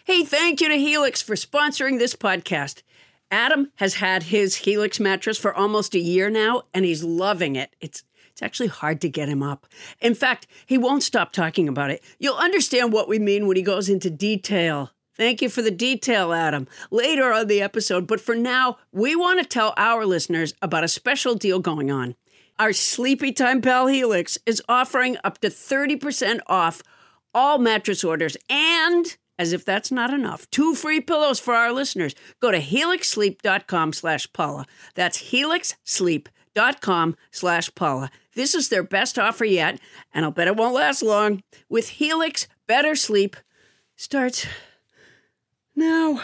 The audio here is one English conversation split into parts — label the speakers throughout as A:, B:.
A: Hey, thank you to Helix for sponsoring this podcast. Adam has had his Helix mattress for almost a year now, and he's loving it. It's actually hard to get him up. In fact, he won't stop talking about it. You'll understand what we mean when he goes into detail. Thank you for the detail, Adam, later on the episode. But for now, we want to tell our listeners about a special deal going on. Our Sleepy Time Pal Helix is offering up to 30% off all mattress orders and, as if that's not enough, 2 free pillows for our listeners. Go to helixsleep.com/Paula. That's helixsleep.com/Paula. This is their best offer yet, and I'll bet it won't last long. With Helix, better sleep starts now.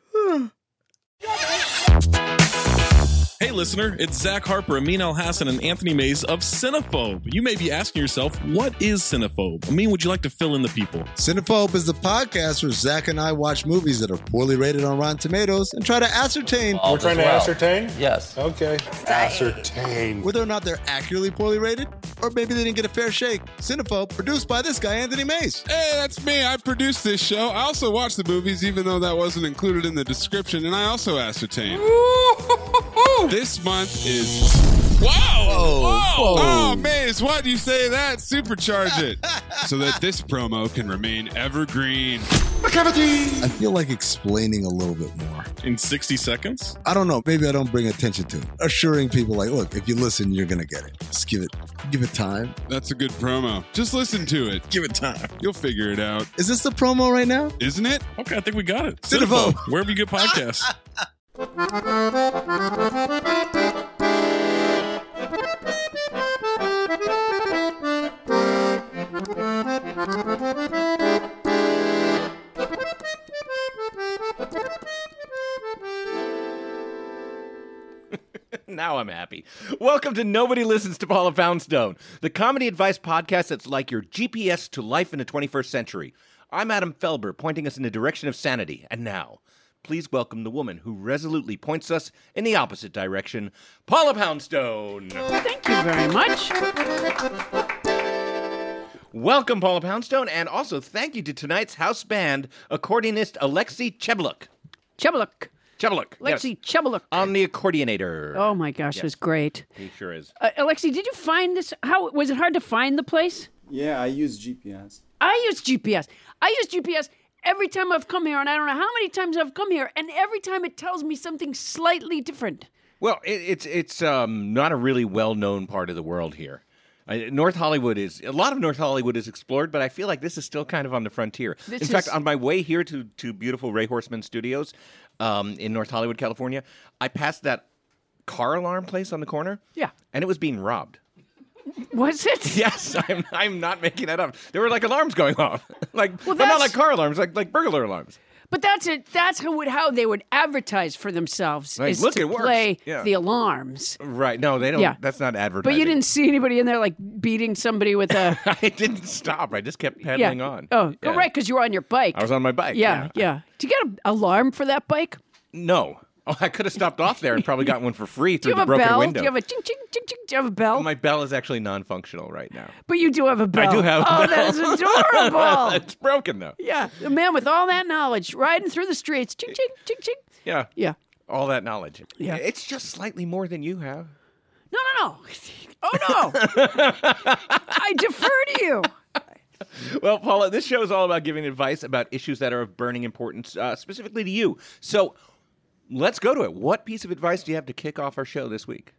B: Hey listener, it's Zach Harper, Amin Al-Hassan, and Anthony Mays of Cinephobe. You may be asking yourself, what is Cinephobe? Amin, would you like to fill in the people?
C: Cinephobe is the podcast where Zach and I watch movies that are poorly rated on Rotten Tomatoes and try to ascertain...
D: We're trying to ascertain?
E: Yes.
D: Okay. Ascertain.
C: whether or not they're accurately poorly rated, or maybe they didn't get a fair shake. Cinephobe, produced by this guy, Anthony Mays.
F: Hey, that's me. I produced this show. I also watch the movies, even though that wasn't included in the description, and I also ascertain. This month is... Whoa!
C: Whoa.
F: Oh, Maze, why do you say that? Supercharge it. So that this promo can remain evergreen.
C: I feel like explaining a little bit more.
B: In 60 seconds?
C: I don't know. Maybe I don't bring attention to it. Assuring people like, look, if you listen, you're going to get it. Just give it time.
F: That's a good promo. Just listen to it.
B: Give it time.
F: You'll figure it out.
C: Is this the promo right now?
F: Isn't it?
B: Okay, I think we got it.
C: Cinephobe.
B: Wherever you get podcasts.
E: Now I'm happy. Welcome to Nobody Listens to Paula Poundstone, the comedy advice podcast that's like your GPS to life in the 21st century. I'm Adam Felber, pointing us in the direction of sanity. And now, please welcome the woman who resolutely points us in the opposite direction, Paula Poundstone.
A: Thank you very much.
E: Welcome, Paula Poundstone, and also thank you to tonight's house band, accordionist Alexei Chebaluk.
A: Chebaluk.
E: Yes.
A: Chebaluk.
E: On the accordionator.
A: Oh my gosh, it was great.
E: He sure is.
A: Alexei, did you find this? How was it hard to find the place?
G: Yeah, I use GPS.
A: I use GPS every time I've come here, and I don't know how many times I've come here, and every time it tells me something slightly different.
E: Well, it's not a really well-known part of the world here. North Hollywood is a lot of North Hollywood is explored, but I feel like this is still kind of on the frontier. In fact, on my way here to beautiful Ray Horseman Studios in North Hollywood, California, I passed that car alarm place on the corner.
A: Yeah,
E: and it was being robbed.
A: Was it?
E: Yes, I'm not making that up. There were like alarms going off, but not like car alarms, like burglar alarms.
A: But that's it. That's how they would advertise for themselves.
E: Right.
A: Is
E: Look,
A: to
E: it works.
A: play
E: Yeah.
A: the alarms.
E: Right? No, they don't.
A: Yeah.
E: That's not advertising.
A: But you didn't see anybody in there like beating somebody with a.
E: I didn't stop. I just kept pedaling on.
A: Oh,
E: Yeah.
A: right, because you were on your bike.
E: I was on my bike.
A: Yeah. Did you get an alarm for that bike?
E: No. Oh, I could have stopped off there and probably got one for free
A: Do
E: through
A: you
E: the
A: have a
E: broken
A: bell?
E: window.
A: Do you have a ching ching ching ching? Do you have a bell?
E: My bell is actually non-functional right now.
A: But you do have a bell.
E: I do have a
A: Oh,
E: bell.
A: that is adorable.
E: It's broken though.
A: Yeah, a man with all that knowledge riding through the streets. Ching ching ching ching.
E: Yeah.
A: Yeah.
E: All that knowledge.
A: Yeah.
E: It's just slightly more than you have.
A: No. Oh no. I defer to you.
E: Well, Paula, this show is all about giving advice about issues that are of burning importance, specifically to you. So let's go to it. What piece of advice do you have to kick off our show this week?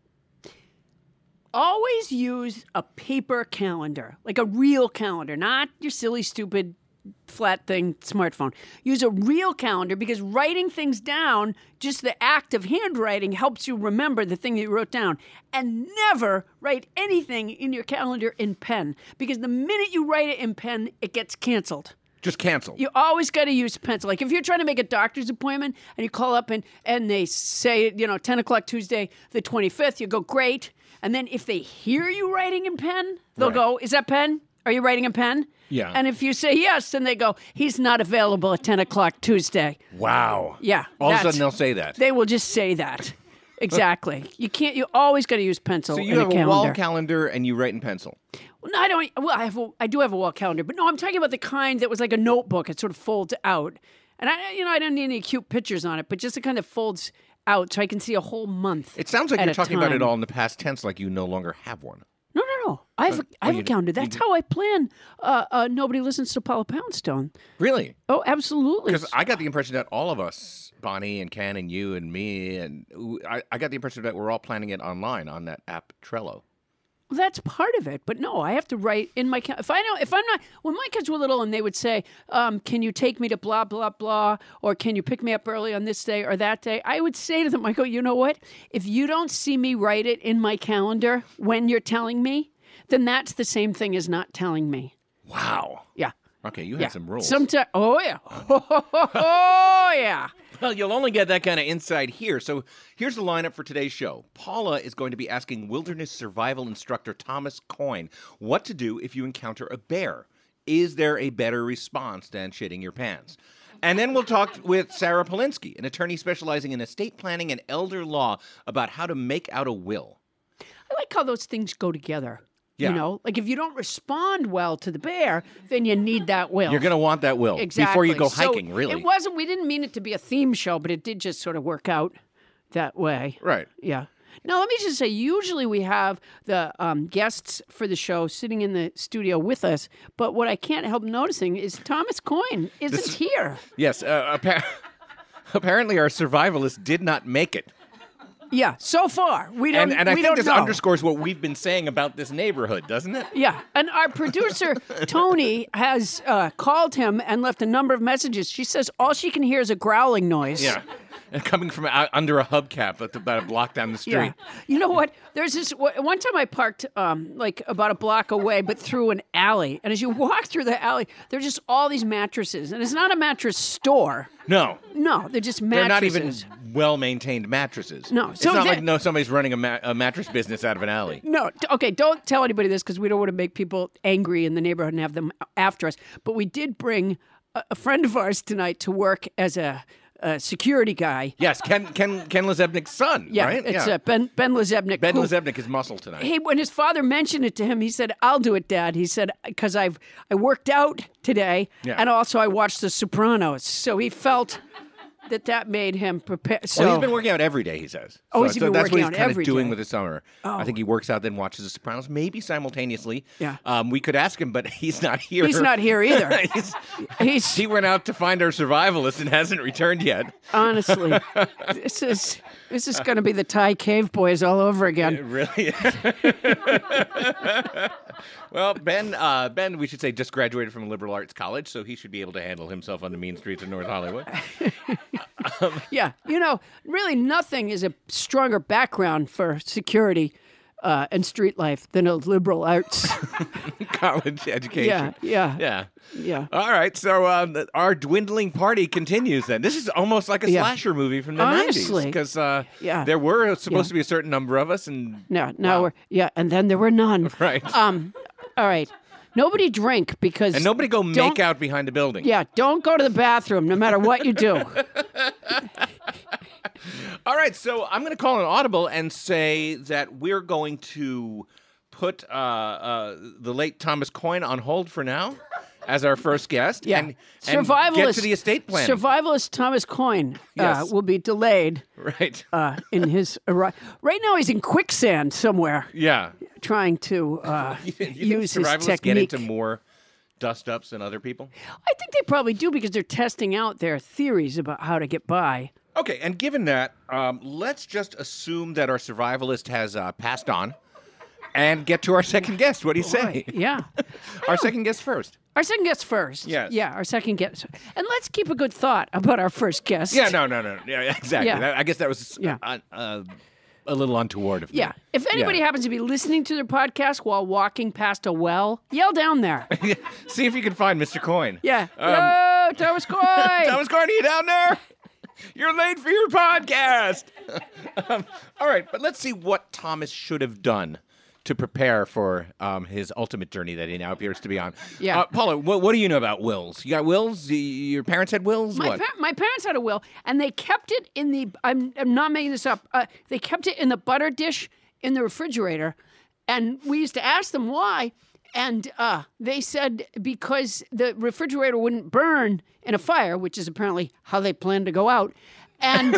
A: Always use a paper calendar, like a real calendar, not your silly, stupid, flat thing smartphone. Use a real calendar because writing things down, just the act of handwriting, helps you remember the thing that you wrote down. And never write anything in your calendar in pen because the minute you write it in pen, it gets canceled.
E: Just cancel.
A: You always got to use pencil. Like if you're trying to make a doctor's appointment and you call up and they say, 10 o'clock Tuesday, the 25th, you go, great. And then if they hear you writing in pen, they'll go, is that pen? Are you writing in pen?
E: Yeah.
A: And if you say yes, then they go, he's not available at 10 o'clock Tuesday.
E: Wow.
A: Yeah.
E: All of a sudden they'll say that.
A: They will just say that. Exactly. You always got to use pencil
E: So
A: in
E: you have
A: a calendar.
E: wall calendar and you write in pencil.
A: Well, no, I don't. Well, I do have a wall calendar, but no, I'm talking about the kind that was like a notebook. It sort of folds out, And I don't need any cute pictures on it, but just it kind of folds out so I can see a whole month.
E: It sounds like
A: at
E: you're
A: a
E: talking about it
A: time.
E: all in the past tense, like you no longer have one.
A: No. I have a calendar. That's how I plan. Nobody listens to Paula Poundstone.
E: Really?
A: Oh, absolutely.
E: Because I got the impression that all of us, Bonnie and Ken and you and me, and I got the impression that we're all planning it online on that app Trello.
A: Well, that's part of it, but no, I have to write in my if I'm not when my kids were little and they would say, "Can you take me to blah blah blah," or "Can you pick me up early on this day or that day?" I would say to them, "I go, you know what? If you don't see me write it in my calendar when you're telling me, then that's the same thing as not telling me."
E: Wow.
A: Yeah.
E: Okay, you had some rules.
A: Sometimes, oh yeah, oh yeah.
E: Well, you'll only get that kind of insight here. So here's the lineup for today's show. Paula is going to be asking wilderness survival instructor Thomas Coyne what to do if you encounter a bear. Is there a better response than shitting your pants? And then we'll talk with Sarah Polinsky, an attorney specializing in estate planning and elder law, about how to make out a will.
A: I like how those things go together.
E: Yeah.
A: You know, like if you don't respond well to the bear, then you need that will.
E: You're going to want that will
A: Exactly.
E: before you go
A: So
E: hiking, really.
A: we didn't mean it to be a theme show, but it did just sort of work out that way.
E: Right.
A: Yeah. Now, let me just say, usually we have the guests for the show sitting in the studio with us, but what I can't help noticing is Thomas Coyne isn't here.
E: Yes. Apparently our survivalist did not make it.
A: Yeah, so far. We don't
E: And I
A: we
E: think
A: don't
E: this
A: know.
E: underscores what we've been saying about this neighborhood, doesn't it?
A: Yeah, and our producer, Tony, has called him and left a number of messages. She says all she can hear is a growling noise.
E: Yeah. And coming from under a hubcap about a block down the street.
A: Yeah. You know what? There's this one time I parked like about a block away, but through an alley. And as you walk through the alley, there's just all these mattresses. And it's not a mattress store.
E: No.
A: No, they're just
E: They're not
A: mattresses.
E: even well-maintained mattresses.
A: No.
E: It's
A: So
E: not
A: they-
E: like somebody's running a mattress business out of an alley.
A: No, okay, don't tell anybody this because we don't want to make people angry in the neighborhood and have them after us. But we did bring a friend of ours tonight to work as a security guy.
E: Yes, Ken Lezebnik's son,
A: Yeah,
E: right?
A: it's Ben Lezebnik.
E: Ben
A: who-
E: Lezebnik is muscle tonight.
A: When his father mentioned it to him, he said, "I'll do it, Dad." He said, "Because I worked out today,
E: Yeah.
A: and also I watched The Sopranos." So he felt that made him prepare. So
E: Well, he's been working out every day, he says.
A: Oh, has he been
E: that's
A: working
E: what
A: out
E: he's kind
A: every
E: of doing
A: day?
E: with his summer. I think he works out, then watches The Sopranos, maybe simultaneously.
A: Yeah.
E: We could ask him, but he's not here.
A: he's not here either.
E: He went out to find our survivalist and hasn't returned yet.
A: Honestly, this is going to be the Thai cave boys all over again.
E: Really? Well, Ben, we should say, just graduated from a liberal arts college, so he should be able to handle himself on the mean streets of North Hollywood.
A: Yeah, really nothing is a stronger background for security and street life than a liberal arts.
E: College education.
A: Yeah.
E: All right, so our dwindling party continues then. This is almost like a
A: Yeah.
E: slasher movie from the
A: Honestly.
E: 90s. Because
A: Yeah.
E: there were supposed to be a certain number of us, and
A: Now
E: Wow.
A: and then there were none.
E: Right.
A: All right. Nobody drink because
E: and nobody go
A: don't-
E: make out behind the building.
A: Yeah, don't go to the bathroom no matter what you do.
E: All right, so I'm going to call an audible and say that we're going to put the late Thomas Coyne on hold for now as our first guest.
A: Yeah.
E: And get to the estate plan.
A: Survivalist Thomas Coyne
E: Yes.
A: will be delayed
E: Right.
A: in his right now. He's in quicksand somewhere,
E: Yeah.
A: trying to
E: You think
A: use his
E: survivalists
A: technique.
E: get into more dust-ups than other people?
A: I think they probably do because they're testing out their theories about how to get by.
E: Okay, and given that, let's just assume that our survivalist has passed on and get to our second guest. What do you say?
A: Yeah.
E: Our second guest first.
A: Our second guest first.
E: Yes.
A: Yeah, our second guest. And let's keep a good thought about our first guest.
E: Yeah, no. Yeah, exactly.
A: Yeah.
E: I guess that was
A: Yeah.
E: a little untoward of me.
A: Yeah. If anybody happens to be listening to their podcast while walking past a well, yell down there.
E: See if you can find Mr. Coyne.
A: Yeah. Hello, Thomas Coyne.
E: Thomas Coyne, are you down there? You're late for your podcast. All right, but let's see what Thomas should have done to prepare for his ultimate journey that he now appears to be on.
A: Yeah.
E: Paula, what do you know about wills? You got wills? Your parents had wills?
A: My
E: What?
A: my parents had a will, and they kept it in the. I'm not making this up. They kept it in the butter dish in the refrigerator, and we used to ask them why, And they said because the refrigerator wouldn't burn in a fire, which is apparently how they plan to go out. And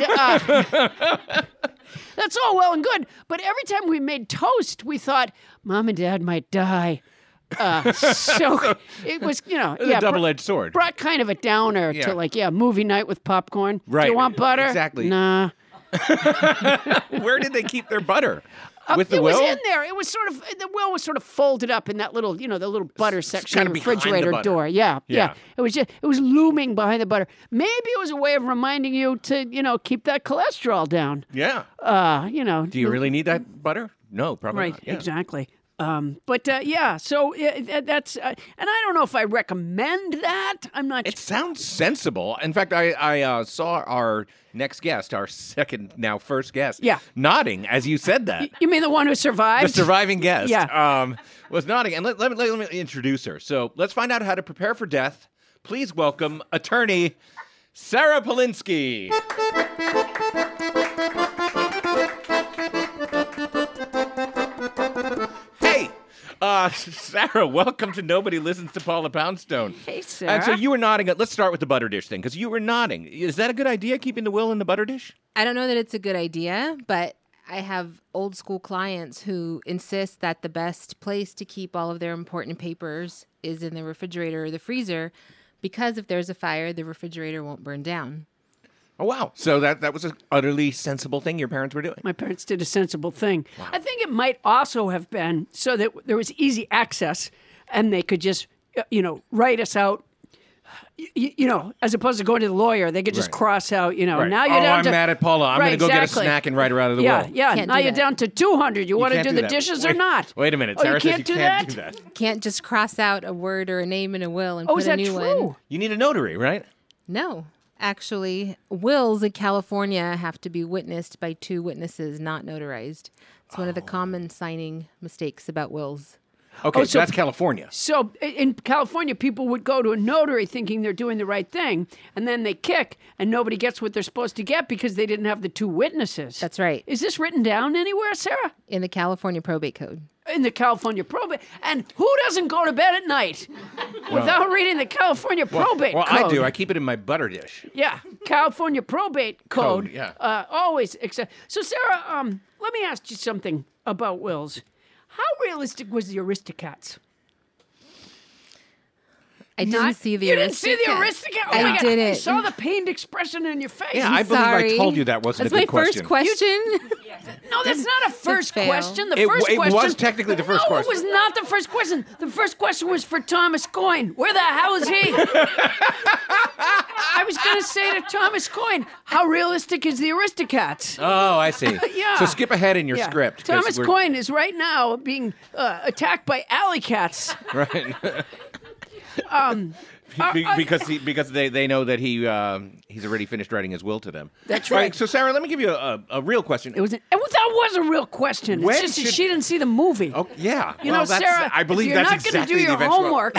A: that's all well and good. But every time we made toast, we thought, Mom and Dad might die. So it was,
E: a double-edged sword.
A: Brought kind of a downer to movie night with popcorn.
E: Right.
A: Do you want butter?
E: Exactly.
A: Nah.
E: Where did they keep their butter? With the
A: it
E: will?
A: was in there. It was the will was sort of folded up in that little, the little butter section
E: kind
A: of
E: of
A: the refrigerator
E: behind the butter.
A: door. Yeah. It was looming behind the butter. Maybe it was a way of reminding you to, keep that cholesterol down.
E: Yeah. Do you really need that butter? No, probably
A: Right.
E: not. Yeah.
A: Exactly. So that's, and I don't know if I recommend that. I'm not.
E: It sounds sensible. In fact, I saw our next guest, our first guest, nodding as you said that.
A: You mean the one who survived?
E: The surviving guest,
A: Yeah.
E: Was nodding. And let me introduce her. So let's find out how to prepare for death. Please welcome attorney Sarah Polinsky. Sarah, welcome to Nobody Listens to Paula Poundstone.
A: Hey, Sarah.
E: And so you were nodding. Let's start with the butter dish thing, because you were nodding. Is that a good idea, keeping the will in the butter dish?
H: I don't know that it's a good idea, but I have old school clients who insist that the best place to keep all of their important papers is in the refrigerator or the freezer, because if there's a fire, the refrigerator won't burn down.
E: Oh, wow. So that was an utterly sensible thing your parents were doing.
A: My parents did a sensible thing. Wow. I think it might also have been so that there was easy access and they could just, write us out, as opposed to going to the lawyer. They could just cross out,
E: Right.
A: now you're down to...
E: I'm mad at Paula. I'm going to go get a snack and write her out of the will.
A: Yeah,
H: Can't
A: now
H: do
A: you're
H: that.
A: down to 200. You want to
E: can't
A: do
E: do
A: the
E: that.
A: dishes or not?
E: Wait a minute.
A: Oh,
E: Sarah
A: you
E: says
A: can't
E: you
A: do
E: can't
A: that?
E: do that.
H: Can't just cross out a word or a name in a will and
A: Oh,
H: put
A: is
H: a
A: that
H: new
A: true?
H: one.
E: You need a notary, right?
H: No. Actually, wills in California have to be witnessed by two witnesses, not notarized. It's one of the common signing mistakes about wills.
E: Okay,
A: so-
E: that's California.
A: So in California, people would go to a notary thinking they're doing the right thing, and then they kick, and nobody gets what they're supposed to get because they didn't have the two witnesses.
H: That's right.
A: Is this written down anywhere, Sarah?
H: In the California probate code.
A: In the California probate. And who doesn't go to bed at night without reading the California probate
E: Well,
A: code?
E: I do. I keep it in my butter dish.
A: Yeah, California probate code.
E: Yeah.
A: Always accept. So, Sarah, let me ask you something about wills. How realistic was the Aristocats?
H: I didn't see the
A: You
H: Aristocats.
A: didn't see the Aristocats? Oh
H: I
A: my God.
H: didn't.
A: I saw the pained expression in your face.
E: Yeah, I believe
H: Sorry.
E: I told you that wasn't
H: That's
E: a good
H: my
E: question.
H: first question.
A: No, that's not a first
H: fail.
A: question. The
E: It-
A: first
E: it
A: question
E: was technically the first question.
A: No, it was not the first question. The first question was for Thomas Coyne. Where the hell is he? I was going to say to Thomas Coyne, how realistic is the Aristocats?
E: Oh, I see.
A: Yeah.
E: So skip ahead in your
A: Yeah.
E: script. 'cause
A: Thomas
E: we're-
A: Coyne is right now being attacked by alley cats.
E: Right. because they know that he's already finished writing his will to them.
A: That's
E: All
A: right.
E: So Sarah, let me give you a real question.
A: That was a real question.
E: When
A: It's just that
E: should-
A: she didn't see the movie.
E: Oh yeah.
A: You
E: well,
A: know,
E: that's,
A: Sarah,
E: I believe
A: if you're
E: that's
A: not going to
E: exactly
A: do your
E: the eventual.
A: homework.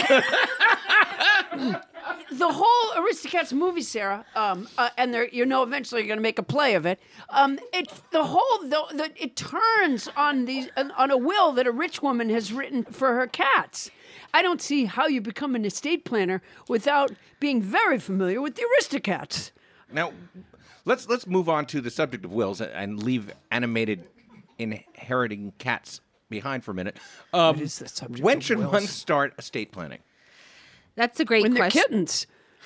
A: The whole Aristocats movie, Sarah, and eventually you're going to make a play of it. It turns on a will that a rich woman has written for her cats. I don't see how you become an estate planner without being very familiar with the Aristocats.
E: Now, let's move on to the subject of wills and leave animated inheriting cats behind for a minute.
A: What is the subject
E: When
A: of
E: should
A: wills?
E: one start estate planning?
H: That's a great
A: When they're
H: question.
A: kittens.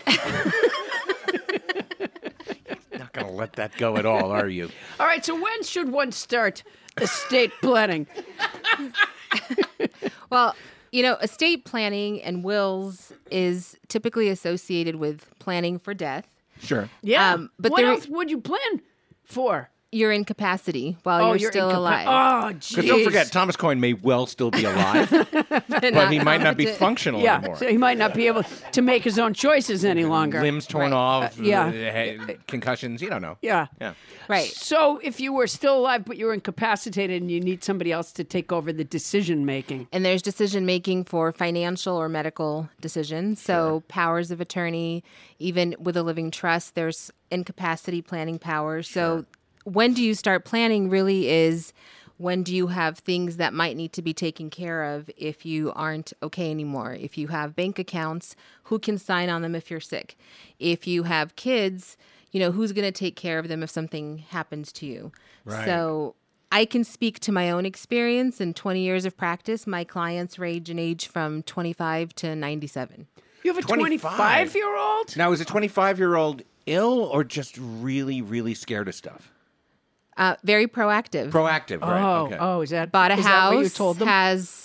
E: Not going to let that go at all, are you?
A: All right, so when should one start estate planning?
H: Well, estate planning and wills is typically associated with planning for death.
E: Sure.
A: Yeah,
H: but
A: what
H: there-
A: else would you plan for?
H: Your incapacity while you're still alive.
A: Oh, jeez.
E: Because don't forget, Thomas Coyne may well still be alive, but he might not be functional
A: Yeah,
E: anymore.
A: so he might not be able to make his own choices any longer.
E: Limbs torn
H: Right.
E: off,
A: yeah.
E: Concussions, you don't know.
A: Yeah.
E: Yeah.
H: Right.
A: So if you were still alive but you were incapacitated and you need somebody else to take over the decision making.
H: And there's decision making for financial or medical decisions. So powers of attorney, even with a living trust, there's incapacity planning powers. So when do you start planning really is When do you have things that might need to be taken care of if you aren't okay anymore? If you have bank accounts, who can sign on them if you're sick? If you have kids, who's going to take care of them if something happens to you?
E: Right.
H: So I can speak to my own experience. In 20 years of practice, my clients range in age from 25 to 97.
A: You have a 25-year-old?
E: Now, is a 25-year-old ill or just really, really scared of stuff?
H: Very proactive.
E: Proactive, right? Okay.
A: Oh, is that
H: Bought a
A: is
H: house,
A: that what you told them?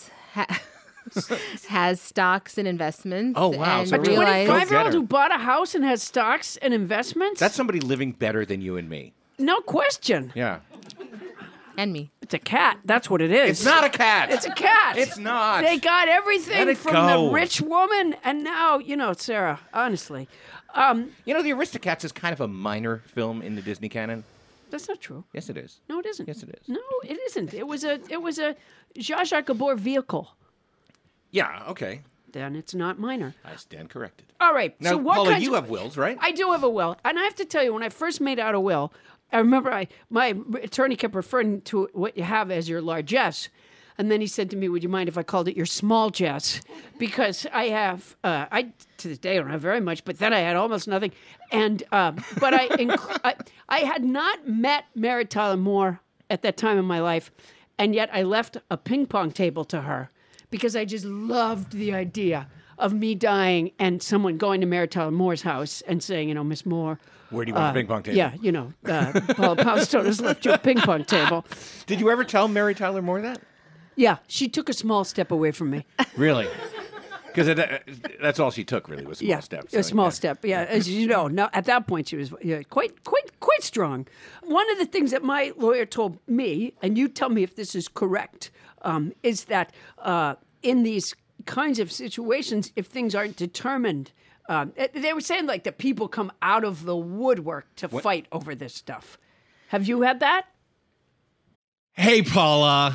H: has stocks and investments.
E: Oh, wow.
H: And
E: So
A: A
E: really
H: realized,
A: 25-year-old who bought a house and has stocks and investments?
E: That's somebody living better than you and me.
A: no question.
E: Yeah.
H: and me.
A: It's a cat. That's what it is.
E: It's not a cat.
A: It's a cat.
E: It's not.
A: They got everything
E: Let it
A: from
E: go.
A: the rich woman, and now, Sarah, honestly.
E: The Aristocats is kind of a minor film in the Disney canon.
A: That's not true.
E: Yes, it is.
A: No, it isn't.
E: Yes, it is.
A: No, it isn't. It was a Zsa Zsa Gabor vehicle.
E: Yeah, okay.
A: Then it's not minor.
E: I stand corrected.
A: All right.
E: Now,
A: so what
E: Paula,
A: kinds
E: you
A: of-
E: have wills, right?
A: I do have a will, and I have to tell you, when I first made out a will, I remember my attorney kept referring to what you have as your largesse, and then he said to me, "Would you mind if I called it your small jess?" Because I have, I to this day don't have very much, but then I had almost nothing, and but I had not met Mary Tyler Moore at that time in my life, and yet I left a ping pong table to her because I just loved the idea of me dying and someone going to Mary Tyler Moore's house and saying, Miss Moore.
E: Where do you want the ping pong table?
A: Yeah, Paula Poundstone has left you a ping pong table.
E: Did you ever tell Mary Tyler Moore that?
A: Yeah, she took a small step away from me.
E: Really? Because that's all she took, really, was small steps.
A: A small step. Yeah, as you know, now at that point she was quite strong. One of the things that my lawyer told me, and you tell me if this is correct, is that in these kinds of situations, if things aren't determined, they were saying like that people come out of the woodwork to fight over this stuff. Have you had that?
I: Hey, Paula.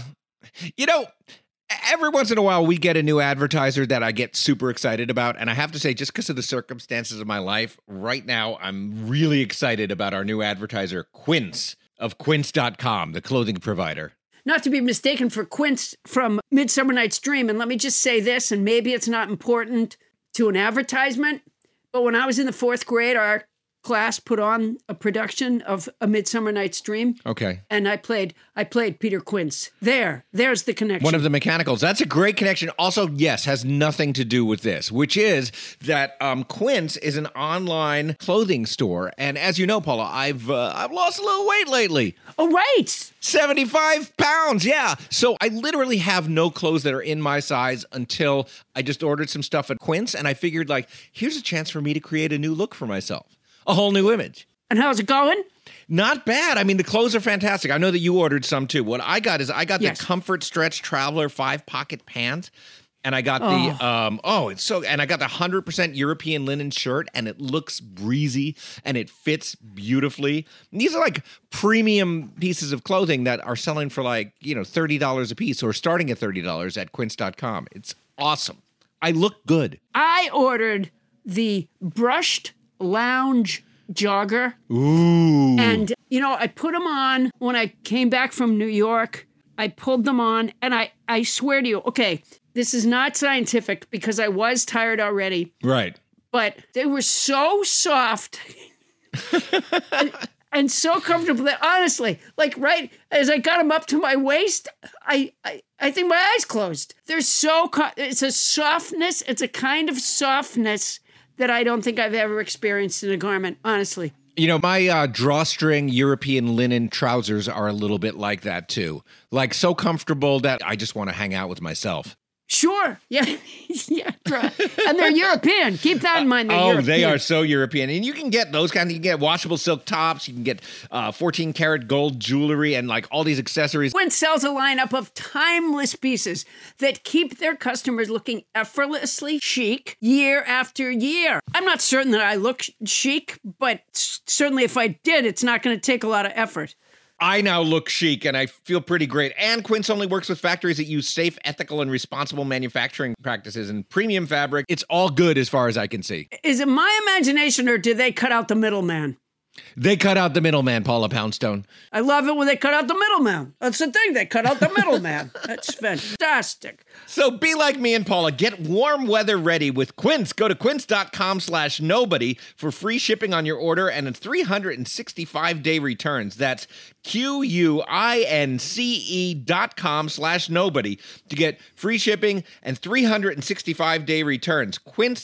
I: Every once in a while we get a new advertiser that I get super excited about. And I have to say, just because of the circumstances of my life, right now I'm really excited about our new advertiser, Quince, of Quince.com, the clothing provider.
A: Not to be mistaken for Quince from Midsummer Night's Dream. And let me just say this, and maybe it's not important to an advertisement, but when I was in the 4th grade, our class put on a production of A Midsummer Night's Dream.
I: Okay.
A: And I played Peter Quince. There's the connection.
I: One of the mechanicals. That's a great connection. Also, yes, has nothing to do with this, which is that Quince is an online clothing store. And as you know, Paula, I've lost a little weight lately.
A: Oh, right.
I: 75 pounds, yeah. So I literally have no clothes that are in my size until I just ordered some stuff at Quince, and I figured, here's a chance for me to create a new look for myself. A whole new image.
A: And how's it going?
I: Not bad. I mean, the clothes are fantastic. I know that you ordered some too. What I got is the Comfort Stretch Traveler 5-pocket pants. And I got and I got the 100% European linen shirt, and it looks breezy and it fits beautifully. And these are like premium pieces of clothing that are selling for $30 a piece or starting at $30 at quince.com. It's awesome. I look good.
A: I ordered the brushed lounge jogger.
I: Ooh.
A: And, I put them on when I came back from New York. I pulled them on, and I swear to you, okay, this is not scientific because I was tired already.
I: Right.
A: But they were so soft and so comfortable that honestly, right as I got them up to my waist, I think my eyes closed. They're it's a softness. It's a kind of softness that I don't think I've ever experienced in a garment, honestly.
I: My drawstring European linen trousers are a little bit like that too. So comfortable that I just want to hang out with myself.
A: Sure. Yeah. Yeah. And they're European. Keep that in mind.
I: They are so European. And you can get those kinds. You can get washable silk tops. You can get 14-karat gold jewelry and all these accessories.
A: Quince sells a lineup of timeless pieces that keep their customers looking effortlessly chic year after year. I'm not certain that I look chic, but certainly if I did, it's not going to take a lot of effort.
I: I now look chic and I feel pretty great. And Quince only works with factories that use safe, ethical, and responsible manufacturing practices and premium fabric. It's all good as far as I can see.
A: Is it my imagination or do they cut out the middleman?
I: They cut out the middleman, Paula Poundstone.
A: I love it when they cut out the middleman. That's the thing. They cut out the middleman. That's fantastic.
I: So be like me and Paula. Get warm weather ready with Quince. Go to quince.com/nobody for free shipping on your order and 365-day returns. That's QUINCE.com/nobody to get free shipping and 365-day returns.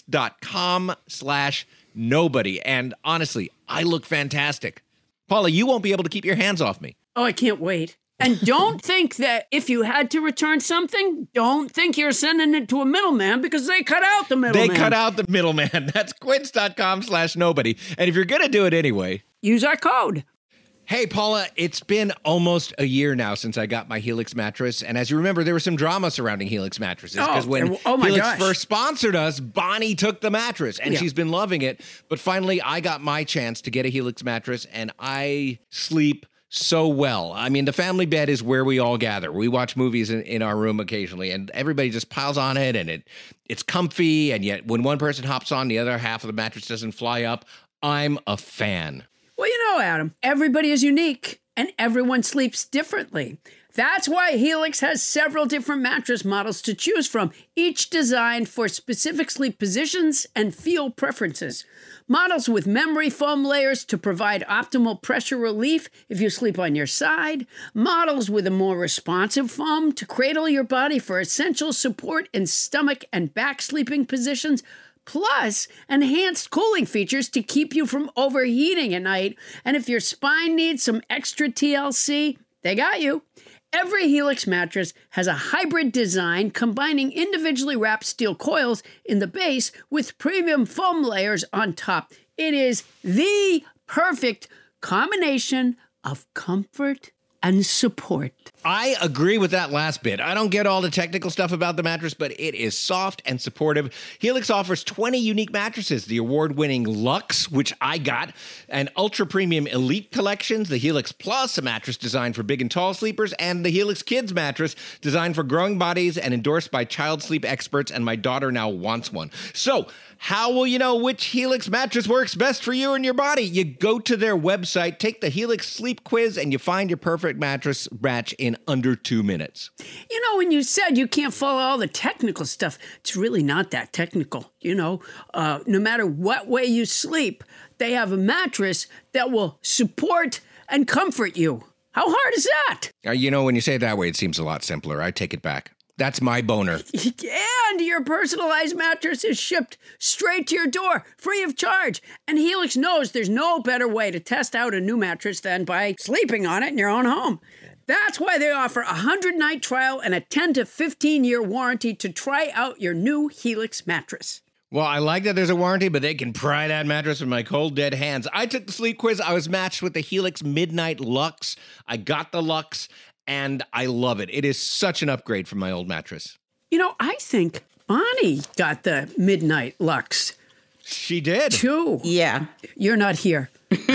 I: Quince.com/nobody. And honestly, I look fantastic. Paula, you won't be able to keep your hands off me.
A: Oh, I can't wait. And don't think that if you had to return something, don't think you're sending it to a middleman because they cut out the middleman.
I: They cut out the middleman. That's quince.com/nobody. And if you're going to do it anyway,
A: use our code.
I: Hey, Paula, it's been almost a year now since I got my Helix mattress. And as you remember, there was some drama surrounding Helix mattresses. Because when Helix first sponsored us, Bonnie took the mattress. And she's been loving it. But finally, I got my chance to get a Helix mattress. And I sleep so well. I mean, the family bed is where we all gather. We watch movies in our room occasionally. And everybody just piles on it. And it's comfy. And yet, when one person hops on, the other half of the mattress doesn't fly up. I'm a fan.
A: Well, you know, Adam, everybody is unique and everyone sleeps differently. That's why Helix has several different mattress models to choose from, each designed for specific sleep positions and feel preferences. Models with memory foam layers to provide optimal pressure relief if you sleep on your side. Models with a more responsive foam to cradle your body for essential support in stomach and back sleeping positions. Plus, enhanced cooling features to keep you from overheating at night. And if your spine needs some extra TLC, they got you. Every Helix mattress has a hybrid design combining individually wrapped steel coils in the base with premium foam layers on top. It is the perfect combination of comfort and support.
I: I agree with that last bit. I don't get all the technical stuff about the mattress, but it is soft and supportive. Helix offers 20 unique mattresses, the award-winning Luxe, which I got, and ultra-premium Elite collections, the Helix Plus, a mattress designed for big and tall sleepers, and the Helix Kids mattress, designed for growing bodies and endorsed by child sleep experts, and my daughter now wants one. So, how will you know which Helix mattress works best for you and your body? You go to their website, take the Helix sleep quiz, and you find your perfect mattress match in under 2 minutes.
A: You know, when you said you can't follow all the technical stuff, it's really not that technical. You know, no matter what way you sleep, they have a mattress that will support and comfort you. How hard is that?
I: You know, when you say it that way, it seems a lot simpler. I take it back. That's my boner.
A: And your personalized mattress is shipped straight to your door, free of charge. And Helix knows there's no better way to test out a new mattress than by sleeping on it in your own home. That's why they offer a 100-night trial and a 10 to 15-year warranty to try out your new Helix mattress.
I: Well, I like that there's a warranty, but they can pry that mattress with my cold, dead hands. I took the sleep quiz. I was matched with the Helix Midnight Luxe. I got the Luxe, and I love it. It is such an upgrade from my old mattress.
A: You know, I think Bonnie got the Midnight Luxe.
I: She did.
A: Too.
J: Yeah.
A: You're not here.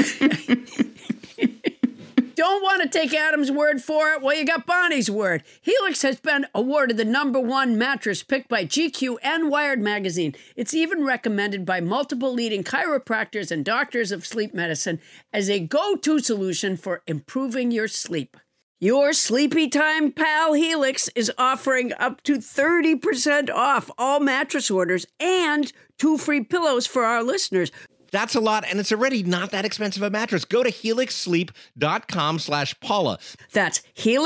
A: Don't want to take Adam's word for it? Well, you got Bonnie's word. Helix has been awarded the #1 mattress picked by GQ and Wired magazine. It's even recommended by multiple leading chiropractors and doctors of sleep medicine as a go-to solution for improving your sleep. Your sleepy time pal Helix is offering up to 30% off all mattress orders and 2 free pillows for our listeners.
I: That's a lot, and it's already not that expensive a mattress. Go to helixsleep.com/Paula.
A: That's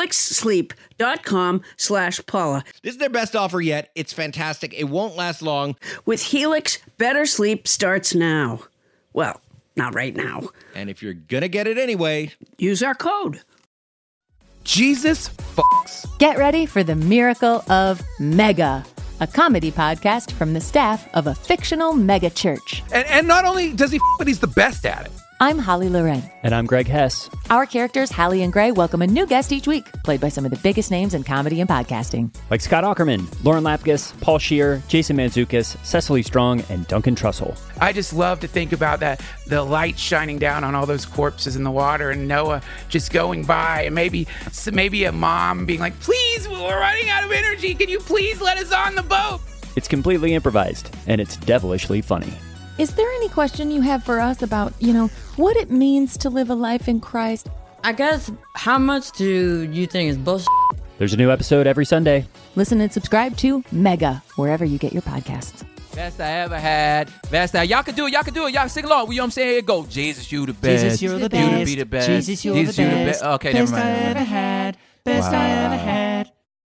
A: helixsleep.com/Paula.
I: This is their best offer yet. It's fantastic. It won't last long.
A: With Helix, better sleep starts now. Well, not right now.
I: And if you're going to get it anyway,
A: use our code.
K: Jesus fucks.
L: Get ready for the miracle of Mega, a comedy podcast from the staff of a fictional mega church.
K: And not only does he but he's the best at it.
L: I'm Holly Loren.
M: And I'm Greg Hess.
L: Our characters, Hallie and Gray, welcome a new guest each week, played by some of the biggest names in comedy and podcasting.
M: Like Scott Aukerman, Lauren Lapkus, Paul Scheer, Jason Mantzoukas, Cecily Strong, and Duncan Trussell.
N: I just love to think about that, the light shining down on all those corpses in the water and Noah just going by and maybe a mom being like, please, we're running out of energy. Can you please let us on the boat?
M: It's completely improvised, and it's devilishly funny.
L: Is there any question you have for us about, what it means to live a life in Christ?
J: I guess, how much do you think is bullshit?
M: There's a new episode every Sunday.
L: Listen and subscribe to Mega, wherever you get your podcasts.
O: Best I ever had. Best I. Y'all can do it. Y'all can do it. Y'all sing along. You know what I'm saying? Here it go. Jesus, you the best.
J: Jesus, you're the best.
O: You to be the best.
J: Jesus, you're the best.
O: Okay,
J: best
O: never mind.
J: I ever had. Best I ever had.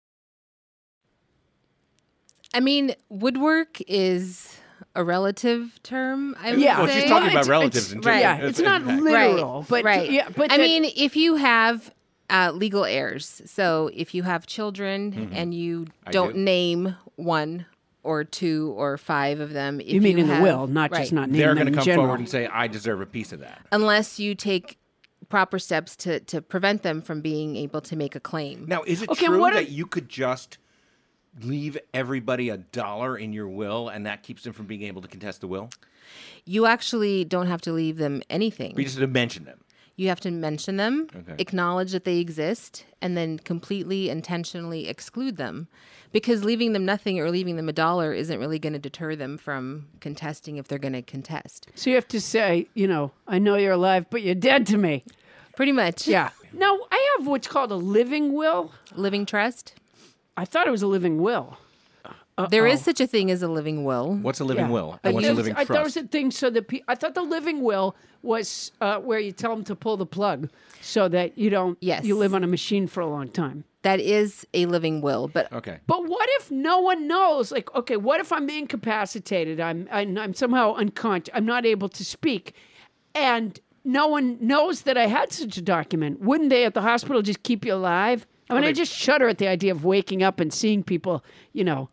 H: I mean, woodwork is a relative term, I would
A: Yeah.
H: say.
E: Well, she's talking about relatives in
H: right.
A: Yeah, it's not literal, but
H: right.
A: yeah, but
H: I mean, if you have legal heirs, so if you have children and you don't name one or two or five of them, if
A: you mean in
H: have,
A: the will, not just not naming
E: They're
A: them
E: going to
A: in
E: come
A: general.
E: forward and say, I deserve a piece of that.
H: unless you take proper steps to prevent them from being able to make a claim.
E: Now, is it
A: Okay,
E: true
A: what
E: that
A: if-
E: you could just leave everybody $1 in your will and that keeps them from being able to contest the will?
H: You actually don't have to leave them anything.
E: We just have to mention them.
H: You have to mention them,
E: Okay.
H: acknowledge that they exist, and then completely intentionally exclude them. Because leaving them nothing or leaving them $1 isn't really going to deter them from contesting if they're going to contest.
A: So you have to say, I know you're alive, but you're dead to me.
H: Pretty much.
A: Yeah. Now, I have what's called a living will.
H: Living trust?
A: I thought it was a living will.
H: There is such a thing as a living will.
E: What's a living
A: Yeah.
E: will? And what's a living
A: I
E: trust?
A: thought it was a thing so that I thought the living will was where you tell them to pull the plug so that you don't, you live on a machine for a long time.
H: That is a living will, but
E: Okay.
A: But what if no one knows? Like, okay, what if I'm incapacitated? I'm somehow unconscious. I'm not able to speak, and no one knows that I had such a document. Wouldn't they at the hospital just keep you alive? I mean, I just shudder at the idea of waking up and seeing people, you know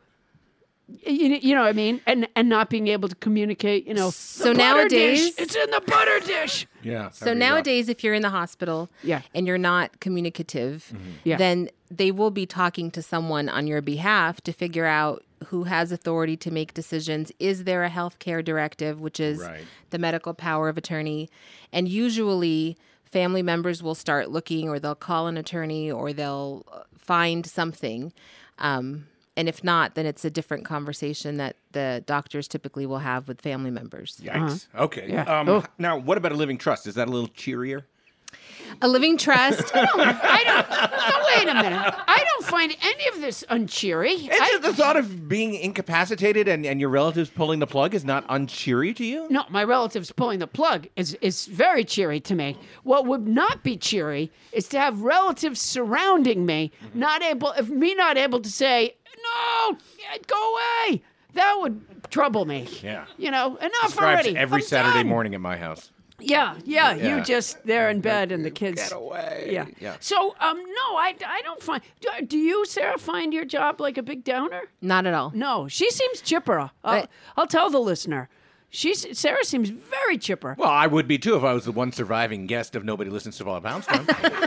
A: what I mean, and not being able to communicate.
H: So
A: the butter
H: nowadays,
A: dish, it's in the butter dish.
E: Yeah.
H: So nowadays, if you're in the hospital and you're not communicative,
A: Yeah.
H: then they will be talking to someone on your behalf to figure out who has authority to make decisions. Is there a healthcare directive, which is the medical power of attorney? And usually family members will start looking, or they'll call an attorney, or they'll find something. And if not, then it's a different conversation that the doctors typically will have with family members.
E: Yikes. Okay.
A: Yeah.
E: Now, what about a living trust? Is that a little cheerier?
H: A living trust.
A: No, wait a minute. I don't find any of this uncheery.
E: It's the thought of being incapacitated and your relatives pulling the plug is not uncheery to you?
A: No, my relatives pulling the plug is very cheery to me. What would not be cheery is to have relatives surrounding me, not able to say, no, go away. That would trouble me.
E: Yeah.
A: Enough
E: Describes
A: already.
E: every
A: I'm
E: Saturday
A: done.
E: morning at my house.
A: Yeah, you just there in bed and the kids.
E: Get away.
A: Yeah. So, no, I don't find. Do you, Sarah, find your job like a big downer?
H: Not at all.
A: No, she seems chipper. I'll tell the listener. Sarah seems very chipper.
E: Well, I would be too if I was the one surviving guest of Nobody Listens to Paula Poundstone.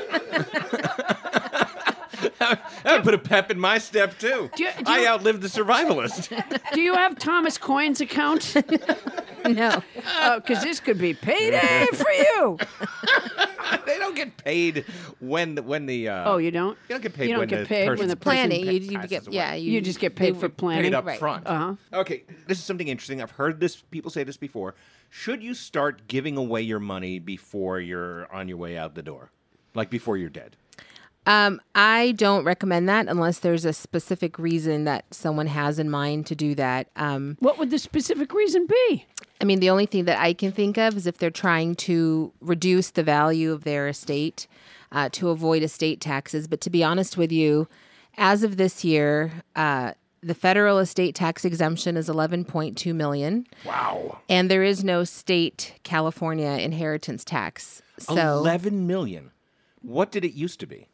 E: That would put a pep in my step too. I outlived the survivalist.
A: Do you have Thomas Coyne's account?
H: No.
A: Because this could be payday for you.
E: They don't get paid when the.
A: Oh, you don't?
E: You don't get paid
A: You don't
E: when
A: get
E: the
A: paid when
E: person's
A: the person
H: planning. You
E: passes
H: get
E: away.
A: You just get paid for planning.
E: Paid up
H: Right.
E: front.
A: Uh-huh.
E: Okay, this is something interesting. I've heard people say this before. Should you start giving away your money before you're on your way out the door, like before you're dead?
H: I don't recommend that unless there's a specific reason that someone has in mind to do that.
A: What would the specific reason be?
H: I mean, the only thing that I can think of is if they're trying to reduce the value of their estate to avoid estate taxes. But to be honest with you, as of this year, the federal estate tax exemption is $11.2 million.
E: Wow.
H: And there is no state California inheritance tax. So
E: $11 million. What did it used to be?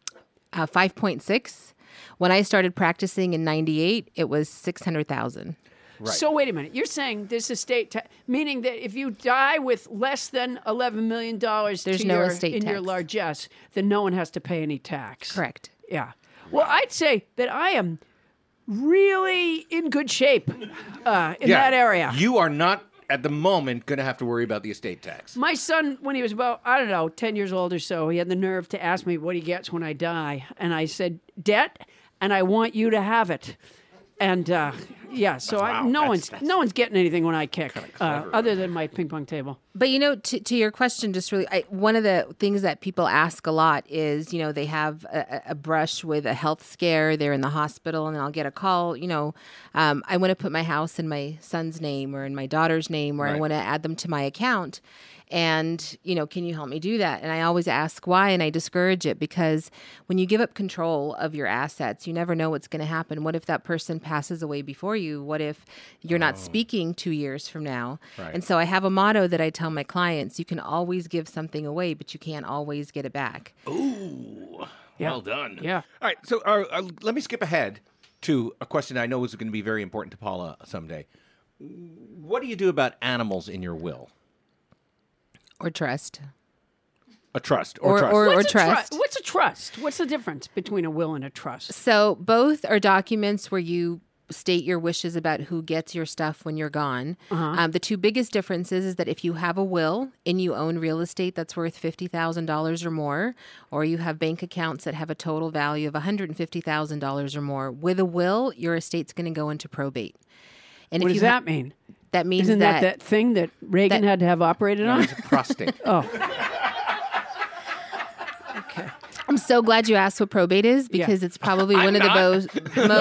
H: 5.6. When I started practicing in 98, it was 600,000.
E: Right.
A: So wait a minute. You're saying this estate tax, meaning that if you die with less than $11 million
H: There's no estate
A: in your
H: tax.
A: largesse, then no one has to pay any tax.
H: Correct.
A: Yeah. Well, I'd say that I am really in good shape in that area.
E: You are not, at the moment, going to have to worry about the estate tax.
A: My son, when he was about, 10 years old or so, he had the nerve to ask me what he gets when I die. And I said, debt, and I want you to have it. And Yeah, so no one's getting anything when I kick, other than my ping pong table.
H: But to your question, just really, one of the things that people ask a lot is, they have a brush with a health scare, they're in the hospital, and I'll get a call. I want to put my house in my son's name or in my daughter's name, or I want to add them to my account. And, can you help me do that? And I always ask why, and I discourage it because when you give up control of your assets, you never know what's going to happen. What if that person passes away before you? What if you're not speaking 2 years from now? Right. And so I have a motto that I tell my clients: you can always give something away, but you can't always get it back.
I: Ooh, well done.
A: Yeah.
I: All right, so let me skip ahead to a question I know is going to be very important to Paula someday. What do you do about animals in your will?
H: Or trust.
I: A trust or trust.
H: Or trust.
A: What's a trust? What's the difference between a will and a trust?
H: So both are documents where you state your wishes about who gets your stuff when you're gone. The two biggest differences is that if you have a will and you own real estate that's worth $50,000 or more, or you have bank accounts that have a total value of $150,000 or more, with a will, your estate's going to go into probate. And
A: what does that mean?
H: That means
A: Isn't that thing that Reagan had to have operated on?
I: It's a prostate.
A: Oh.
H: Okay. I'm so glad you asked what probate is because it's probably one of the most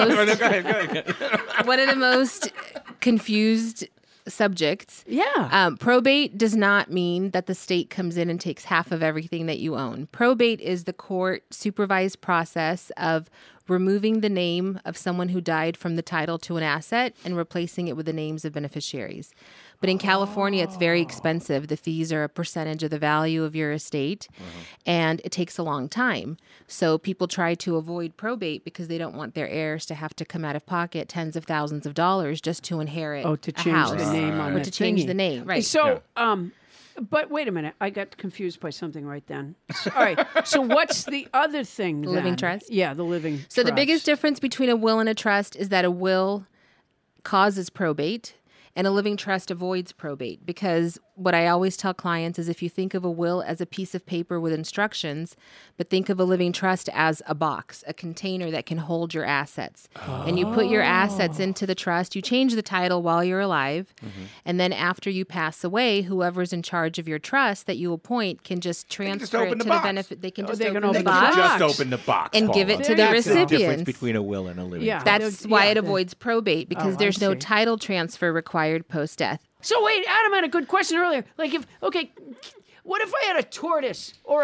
H: one of the most confused subjects.
A: Yeah.
H: Probate does not mean that the state comes in and takes half of everything that you own. Probate is the court supervised process of removing the name of someone who died from the title to an asset and replacing it with the names of beneficiaries. But in California, it's very expensive. The fees are a percentage of the value of your estate, and it takes a long time. So people try to avoid probate because they don't want their heirs to have to come out of pocket tens of thousands of dollars just to inherit
A: to
H: a
A: change
H: house.
A: the name on
H: or
A: the
H: to change
A: thingy.
H: the name, right.
A: So, but wait a minute. I got confused by something right then. All right. So what's the other thing then?
H: Living trust?
A: Yeah, the living
H: So
A: trust.
H: the biggest difference between a will and a trust is that a will causes probate and a living trust avoids probate, because what I always tell clients is if you think of a will as a piece of paper with instructions, but think of a living trust as a box, a container that can hold your assets. And you put your assets into the trust, you change the title while you're alive, and then after you pass away, whoever's in charge of your trust that you appoint can just transfer it to the benefit. They can just open the box.
I: Just open the box
H: and give it to the
I: That's the difference
H: recipients.
I: between a will and a living trust.
H: That's why it avoids probate, because there's no title transfer required post-death.
A: So wait, Adam had a good question earlier. Like what if I had a tortoise or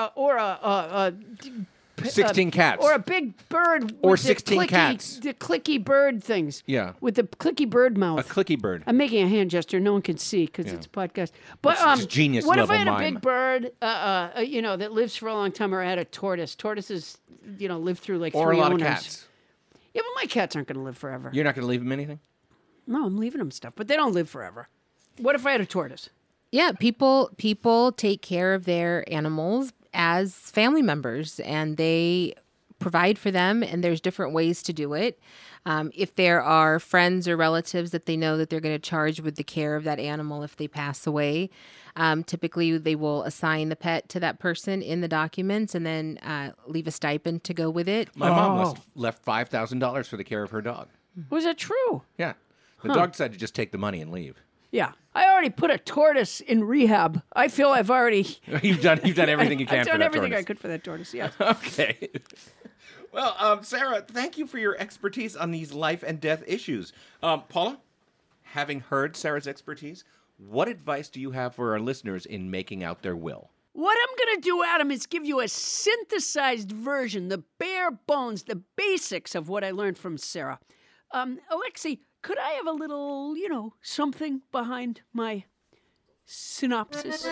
A: a
I: 16 cats.
A: Or a big bird
I: or
A: with
I: 16 cats.
A: The clicky bird things.
I: Yeah.
A: With the clicky bird mouth.
I: A clicky bird.
A: I'm making a hand gesture. No one can see because it's a podcast. But
I: it's genius
A: what if I
I: level
A: had a
I: mime.
A: big bird, that lives for a long time, or I had a tortoise? Tortoises, live through like
I: Or
A: 3
I: a lot
A: owners.
I: of cats.
A: Yeah, but my cats aren't going to live forever.
I: You're not going to leave them anything?
A: No, I'm leaving them stuff, but they don't live forever. What if I had a tortoise?
H: Yeah, people take care of their animals as family members, and they provide for them, and there's different ways to do it. If there are friends or relatives that they know that they're going to charge with the care of that animal if they pass away, typically they will assign the pet to that person in the documents and then leave a stipend to go with it.
I: My mom left $5,000 for the care of her dog.
A: Was that true?
I: Yeah. The dog decided to just take the money and leave.
A: Yeah. I already put a tortoise in rehab. I feel I've already...
I: You've done everything you can
A: I've
I: for
A: done
I: that
A: everything
I: tortoise.
A: I could for that tortoise, yes.
I: Okay. Well, Sarah, thank you for your expertise on these life and death issues. Paula, having heard Sarah's expertise, what advice do you have for our listeners in making out their will?
A: What I'm going to do, Adam, is give you a synthesized version, the bare bones, the basics of what I learned from Sarah. Alexi, could I have a little, something behind my synopsis?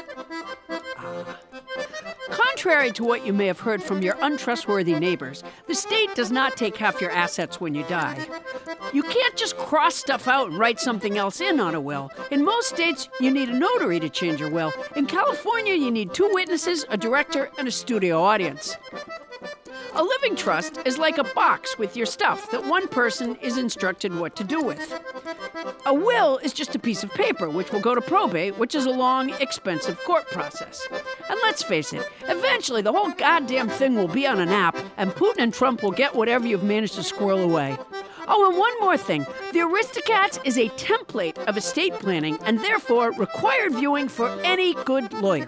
A: Contrary to what you may have heard from your untrustworthy neighbors, the state does not take half your assets when you die. You can't just cross stuff out and write something else in on a will. In most states, you need a notary to change your will. In California, you need 2 witnesses, a director, and a studio audience. A living trust is like a box with your stuff that one person is instructed what to do with. A will is just a piece of paper which will go to probate, which is a long, expensive court process. And let's face it, eventually the whole goddamn thing will be on an app, and Putin and Trump will get whatever you've managed to squirrel away. Oh, and one more thing. The Aristocats is a template of estate planning and therefore required viewing for any good lawyer.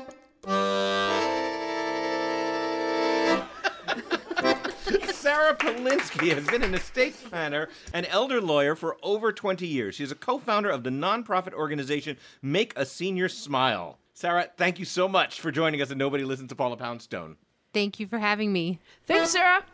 E: Sarah Polinsky has been an estate planner and elder lawyer for over 20 years. She's a co-founder of the nonprofit organization Make a Senior Smile. Sarah, thank you so much for joining us, and Nobody Listens to Paula Poundstone.
H: Thank you for having me.
A: Thanks, Sarah.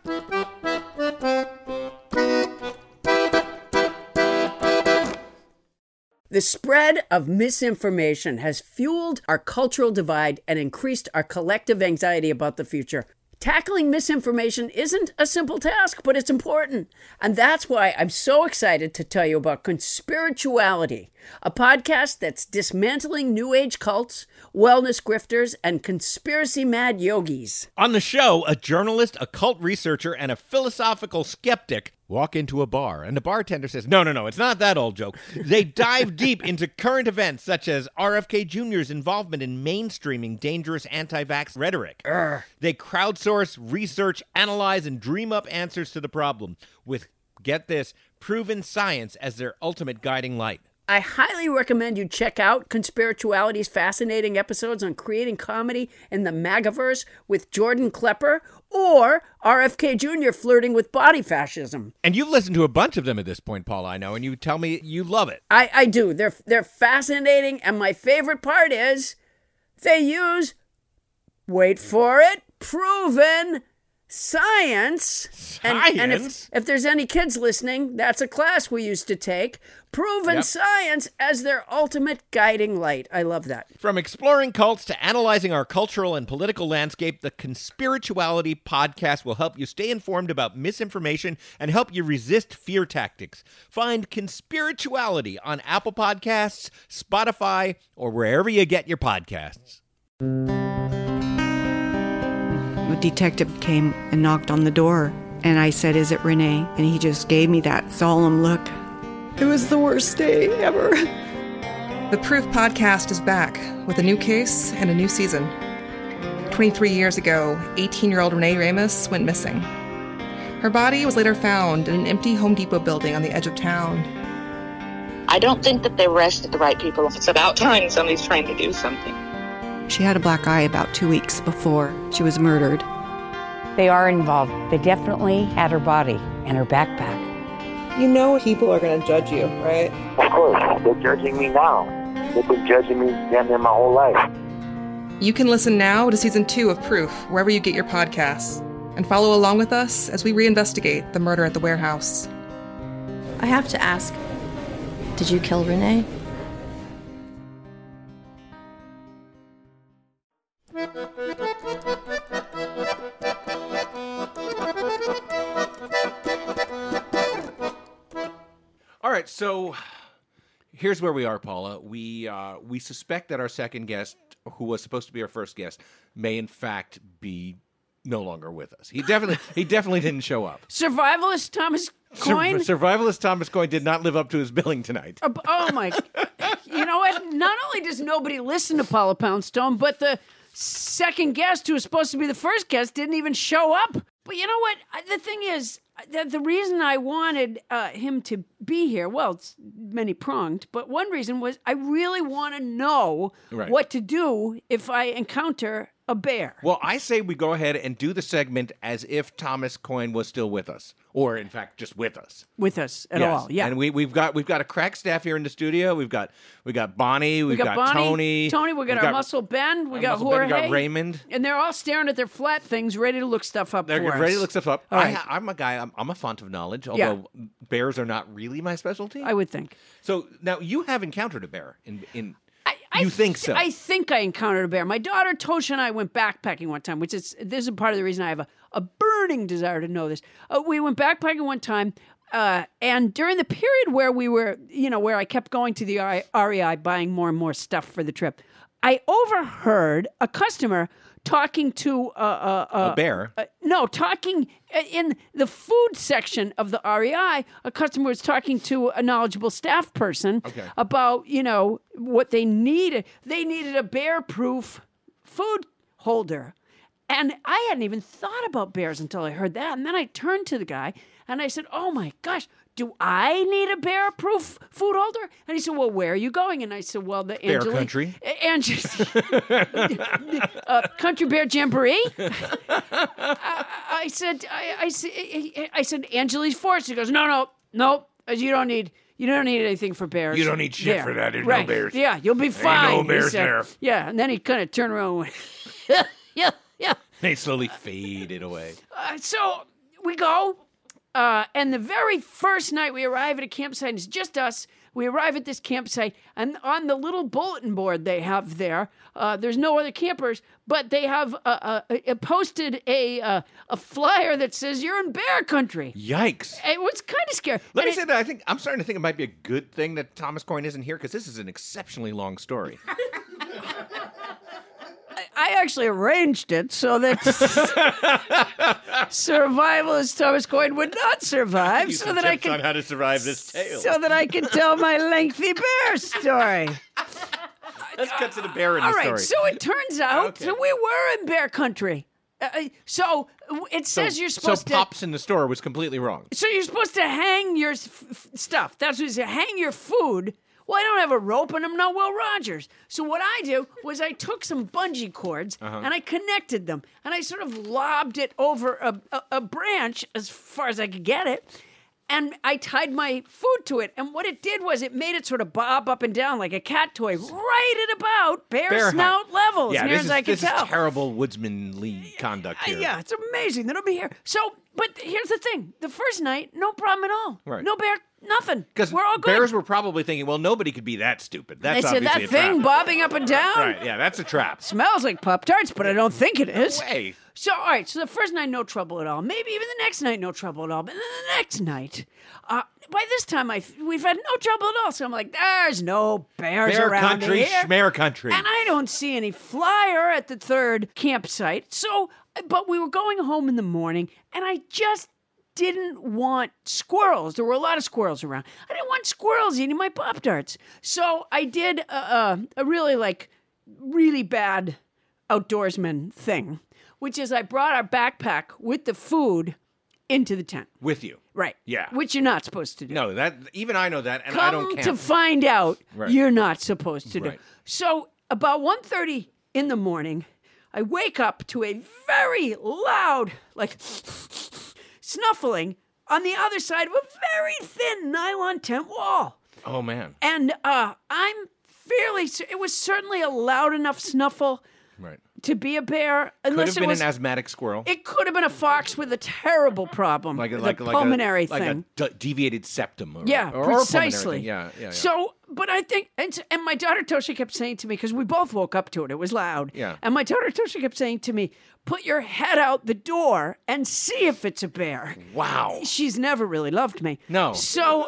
A: The spread of misinformation has fueled our cultural divide and increased our collective anxiety about the future. Tackling misinformation isn't a simple task, but it's important. And that's why I'm so excited to tell you about Conspirituality, a podcast that's dismantling New Age cults, wellness grifters, and conspiracy-mad yogis.
I: On the show, a journalist, a cult researcher, and a philosophical skeptic walk into a bar, and the bartender says, no, it's not that old joke. They dive deep into current events, such as RFK Jr.'s involvement in mainstreaming dangerous anti-vax rhetoric. They crowdsource, research, analyze, and dream up answers to the problem with, get this, proven science as their ultimate guiding light.
A: I highly recommend you check out Conspirituality's fascinating episodes on creating comedy in the MAGAverse with Jordan Klepper, or RFK Jr. flirting with body fascism.
I: And you've listened to a bunch of them at this point, Paula, I know, and you tell me you love it.
A: I do. They're fascinating, and my favorite part is they use, wait for it, proven science. And if there's any kids listening, that's a class we used to take. Proven science as their ultimate guiding light. I love that.
I: From exploring cults to analyzing our cultural and political landscape, the Conspirituality podcast will help you stay informed about misinformation and help you resist fear tactics. Find Conspirituality on Apple Podcasts, Spotify, or wherever you get your podcasts.
P: A detective came and knocked on the door, and I said, "Is it Renee?" And he just gave me that solemn look. It was the worst day ever.
Q: The Proof podcast is back with a new case and a new season. 23 years ago, 18-year-old Renee Ramos went missing. Her body was later found in an empty Home Depot building on the edge of town.
R: I don't think that they arrested the right people. It's about time somebody's trying to do something.
P: She had a black eye about 2 weeks before she was murdered.
S: They are involved. They definitely had her body and her backpack.
Q: You know people are going to judge you, right?
T: Of course. They're judging me now. They've been judging me damn near my whole life.
Q: You can listen now to Season 2 of Proof, wherever you get your podcasts, and follow along with us as we reinvestigate the murder at the warehouse.
U: I have to ask, did you kill Renee?
E: All right, so here's where we are, Paula. We suspect that our second guest, who was supposed to be our first guest, may in fact be no longer with us. He definitely didn't show up.
A: Survivalist Thomas Coyne?
E: Survivalist Thomas Coyne did not live up to his billing tonight.
A: Oh my! You know what? Not only does nobody listen to Paula Poundstone, but the second guest, who was supposed to be the first guest, didn't even show up. But you know what? The thing is, the reason I wanted him to be here, well, it's many-pronged, but one reason was I really want to know what to do if I encounter a bear.
E: Well, I say we go ahead and do the segment as if Thomas Coyne was still with us, or in fact, just with us.
A: With us at all, yeah.
E: And we've got a crack staff here in the studio. We've got Bonnie, we've got Tony.
A: We got our Muscle Ben, we got Jorge,
E: we got Raymond,
A: and they're all staring at their flat things, ready to look stuff up.
E: They're ready to look stuff up.
A: Right.
E: I'm a guy. I'm a font of knowledge, although bears are not really my specialty.
A: I would think.
E: So now you have encountered a bear in. You think so?
A: I think I encountered a bear. My daughter Tosha and I went backpacking one time, this is part of the reason I have a burning desire to know this. We went backpacking one time, and during the period where we were, where I kept going to the REI buying more and more stuff for the trip, I overheard a customer talking to
E: a bear.
A: Talking in the food section of the REI. A customer was talking to a knowledgeable staff person about what they needed. They needed a bear-proof food holder. And I hadn't even thought about bears until I heard that. And then I turned to the guy and I said, oh my gosh, do I need a bear-proof food holder? And he said, well, where are you going? And I said, well, the
I: Bear Country.
A: Country Bear Jamboree. I said, Angeles Forest. He goes, no, you don't need anything for bears.
I: You don't need shit for that. There's no bears.
A: Yeah, you'll be fine.
I: Ain't no bears there.
A: Yeah, and then he kind of turned around and went, yeah.
I: They slowly faded away.
A: So we go, and the very first night we arrive at a campsite, it's just us. We arrive at this campsite, and on the little bulletin board they have there, there's no other campers, but they have posted a flyer that says you're in bear country.
I: Yikes!
A: It was kind of scary.
I: Let me say that I'm starting to think it might be a good thing that Thomas Coyne isn't here because this is an exceptionally long story.
A: I actually arranged it so that survivalist Thomas Coyne would not survive, so that I could
I: on how to survive this tale,
A: so that I could tell my lengthy bear story.
I: Let's get to the bear in the story.
A: All right, so it turns out that we were in bear country. So it says you're supposed to.
I: So Pops in the store was completely wrong.
A: So you're supposed to hang your stuff. That's what it says. Hang your food. Well, I don't have a rope and I'm not Will Rogers. So what I do was I took some bungee cords and I connected them and I sort of lobbed it over a branch as far as I could get it. And I tied my food to it. And what it did was it made it sort of bob up and down like a cat toy right at about bear snout levels, near as I could tell.
I: This is terrible woodsmanly conduct here.
A: Yeah, it's amazing. They don't be here. So, but here's the thing. The first night, no problem at all.
I: Right.
A: No bear, nothing.
I: Because
A: we're all good.
I: Bears were probably thinking, well, nobody could be that stupid. That's
A: they said
I: obviously
A: that thing
I: trap.
A: bobbing up and down?
I: Right, yeah, that's a trap.
A: Smells like Pop-Tarts, but I don't think it is.
I: No way.
A: So, all right, so the first night, no trouble at all. Maybe even the next night, no trouble at all. But then the next night, by this time, we've had no trouble at all. So I'm like, there's no bears
I: Bear
A: around
I: country,
A: here.
I: schmare country.
A: And I don't see any flyer at the third campsite. So, but we were going home in the morning, and I just didn't want squirrels. There were a lot of squirrels around. I didn't want squirrels eating my Pop-Tarts. So I did a really bad outdoorsman thing, which is I brought our backpack with the food into the tent.
I: With you.
A: Right.
I: Yeah.
A: Which you're not supposed to do.
I: No, that even I know that, and I don't camp.
A: Come to find out,
I: Right.
A: you're not supposed to do.
I: Right.
A: So about 1:30 in the morning, I wake up to a very loud, snuffling on the other side of a very thin nylon tent wall.
I: Oh, man.
A: And I'm fairly, it was certainly a loud enough snuffle
I: Right.
A: to be a bear.
I: Could
A: Unless
I: have been
A: it was
I: an asthmatic squirrel.
A: It could have been a fox with a terrible problem,
I: Like
A: a pulmonary thing.
I: Like a deviated septum. Or
A: Yeah,
I: or a pulmonary
A: precisely.
I: thing. Yeah.
A: So, but I think, and my daughter Tosha kept saying to me, because we both woke up to it, it was loud.
I: Yeah.
A: And my daughter Tosha kept saying to me, put your head out the door and see if it's a bear.
I: Wow.
A: She's never really loved me.
I: No.
A: So,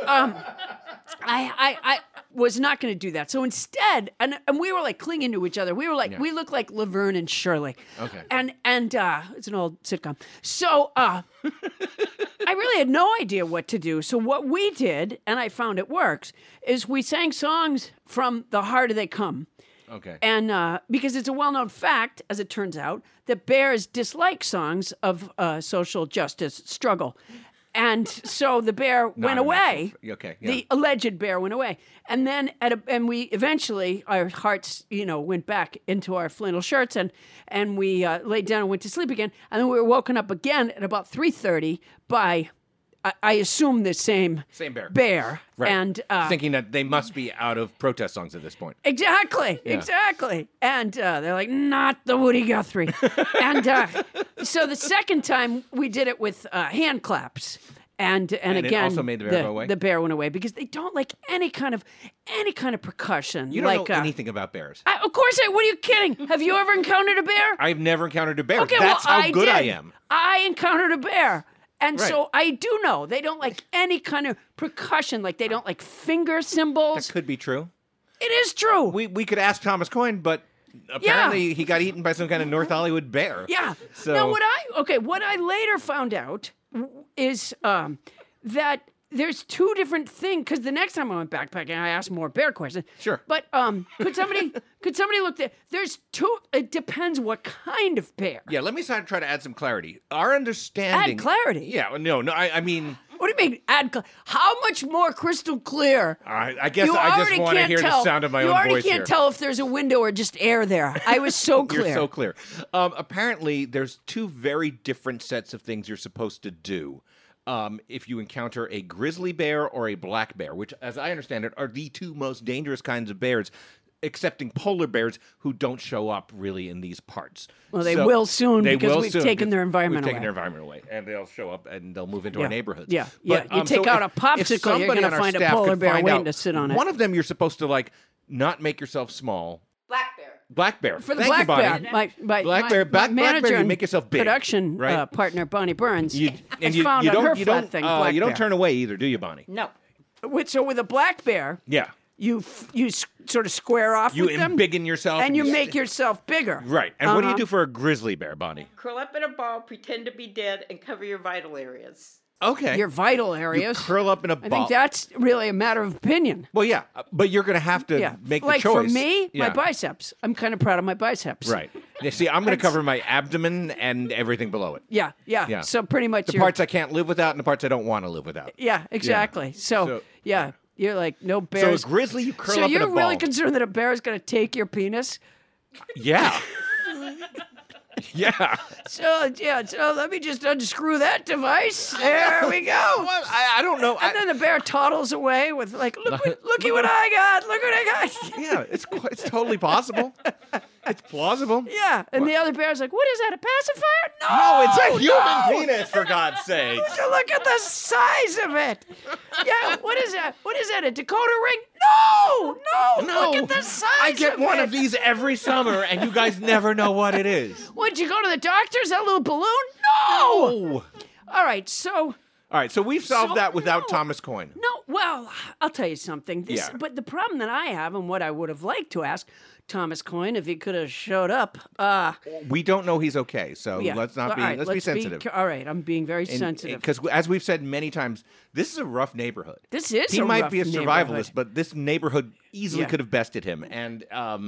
A: I was not going to do that. So instead, and we were like clinging to each other. We were like, we looked like Laverne and Shirley.
I: Okay.
A: And it's an old sitcom. So I really had no idea what to do. So what we did, and I found it works, is we sang songs from The Harder They Come.
I: Okay.
A: And because it's a well-known fact, as it turns out, that bears dislike songs of social justice struggle. And so the bear went away.
I: Okay. Yeah.
A: The alleged bear went away. And then and we eventually, our hearts, went back into our flannel shirts and we laid down and went to sleep again. And then we were woken up again at about 3:30 by, I assume, the same bear.
I: Right.
A: And
I: thinking that they must be out of protest songs at this point.
A: Exactly. And they're like, not the Woody Guthrie. And so the second time we did it with hand claps. And again,
I: it also made the bear go away?
A: The bear went away because they don't like any kind of percussion.
I: You don't know anything about bears.
A: Of course, what are you kidding? Have you ever encountered a bear?
I: I've never encountered a bear.
A: Okay,
I: That's
A: well,
I: how good I
A: did.
I: am.
A: I encountered a bear. And
I: Right.
A: so I do know they don't like any kind of percussion. Like they don't like finger cymbals.
I: That could be true.
A: It is true.
I: We could ask Thomas Coyne, but apparently he got eaten by some kind of North Hollywood bear.
A: Yeah.
I: So
A: Now what I later found out is that there's two different things, because the next time I went backpacking, I asked more bear questions.
I: Sure.
A: But could somebody look there? There's two. It depends what kind of bear.
I: Yeah, let me try to add some clarity. Our understanding.
A: Add clarity?
I: Yeah, no, I mean.
A: What do you mean add? How much more crystal clear?
I: I guess I just want to hear the sound of my own voice.
A: You already can't tell if there's a window or just air there. I was so clear.
I: You're so clear. Apparently, there's two very different sets of things you're supposed to do. If you encounter a grizzly bear or a black bear, which, as I understand it, are the two most dangerous kinds of bears, excepting polar bears, who don't show up really in these parts.
A: Well, they will soon because we've taken their environment away.
I: We've taken their environment away, and they'll show up and they'll move into our neighborhoods.
A: Yeah,
I: but,
A: You take out a popsicle, you're going to find a polar bear waiting to sit on it.
I: One of them, you're supposed to not make yourself small.
A: Black bear.
I: Black bear.
A: For the
I: Thank
A: black
I: you,
A: bear,
I: my manager,
A: and
I: you make yourself big.
A: Production
I: right?
A: Partner Bonnie Burns
I: you
A: found on her flat thing.
I: You don't turn away either, do you, Bonnie?
A: No. So with a black bear,
I: yeah,
A: you sort of square off.
I: You
A: with them,
I: embiggen yourself,
A: and you make yourself bigger.
I: Right. And what do you do for a grizzly bear, Bonnie?
D: Curl up in a ball, pretend to be dead, and cover your vital areas.
I: Okay.
A: Your vital areas.
I: You curl up in a ball.
A: I think that's really a matter of opinion.
I: Well, yeah, but you're going to have to make the choice.
A: Like for me, my biceps. I'm kind of proud of my biceps.
I: Right. You see, I'm going to cover my abdomen and everything below it.
A: Yeah. So pretty much
I: the parts I can't live without and the parts I don't want to live without.
A: Yeah, exactly. Yeah. So you're like, no bears.
I: So a grizzly, you curl up in a ball.
A: So you're really concerned that a bear is going to take your penis?
I: Yeah. Yeah.
A: So let me just unscrew that device. There we go.
I: I don't know.
A: And then the bear toddles away with looky what I got. Look what I got.
I: Yeah, it's totally possible. It's plausible.
A: Yeah, and the other bear's like, what is that, a pacifier?
I: No, it's a human penis, for God's sake.
A: Look at the size of it. Yeah, what is that? What is that, a Dakota ring? No, look at the size of it.
I: I get one of these every summer, and you guys never know what it is.
A: What'd you go to the doctor's, that little balloon? No. All right, so
I: we've solved that without Thomas Coyne.
A: No, well, I'll tell you something. But the problem that I have, and what I would have liked to ask Thomas Coyne if he could have showed up.
I: We don't know he's okay, so let's not be. Let's be sensitive.
A: All right, I'm being very sensitive.
I: Because as we've said many times, this is a rough neighborhood.
A: This is.
I: He might be a survivalist, but this neighborhood easily could have bested him. And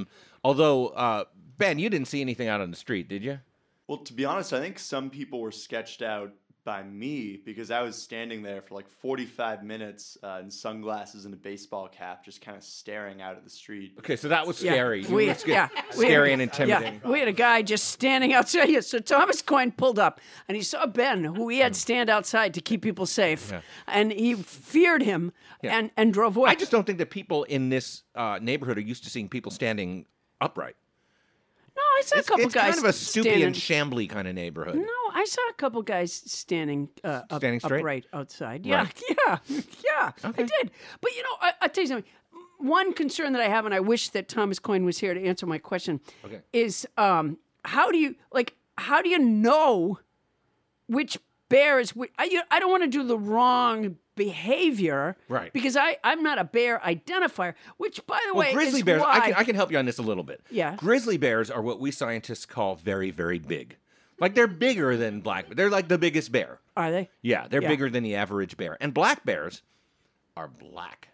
I: although Ben, you didn't see anything out on the street, did you?
G: Well, to be honest, I think some people were sketched out by me because I was standing there for like 45 minutes in sunglasses and a baseball cap, just kind of staring out at the street.
I: Okay, so that was scary.
G: Scary and intimidating.
A: Yeah. We had a guy just standing outside. Yeah, so Thomas Coyne pulled up, and he saw Ben, who he had stand outside to keep people safe, and he feared him and drove away.
I: I just don't think that people in this neighborhood are used to seeing people standing upright.
A: No, I saw a couple guys.
I: It's kind of a stoopy and shambly kind of neighborhood.
A: No, I saw a couple guys standing upright outside. Yeah,
I: right.
A: yeah. Okay. I did. But I'll tell you something. One concern that I have, and I wish that Thomas Coyne was here to answer my question, is how do you know which bear is? I don't want to do the wrong behavior,
I: right?
A: Because I'm not a bear identifier, which, by the way,
I: grizzly
A: is
I: bears.
A: why
I: I can help you on this a little bit.
A: Yeah,
I: grizzly bears are what we scientists call very, very big. Like they're bigger than black. They're like the biggest bear.
A: Are they?
I: Yeah, they're bigger than the average bear. And black bears are black.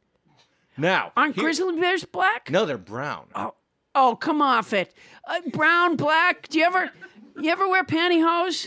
I: Now,
A: aren't grizzly bears black?
I: No, they're brown.
A: Oh, come off it. Brown, black. Do you ever wear pantyhose?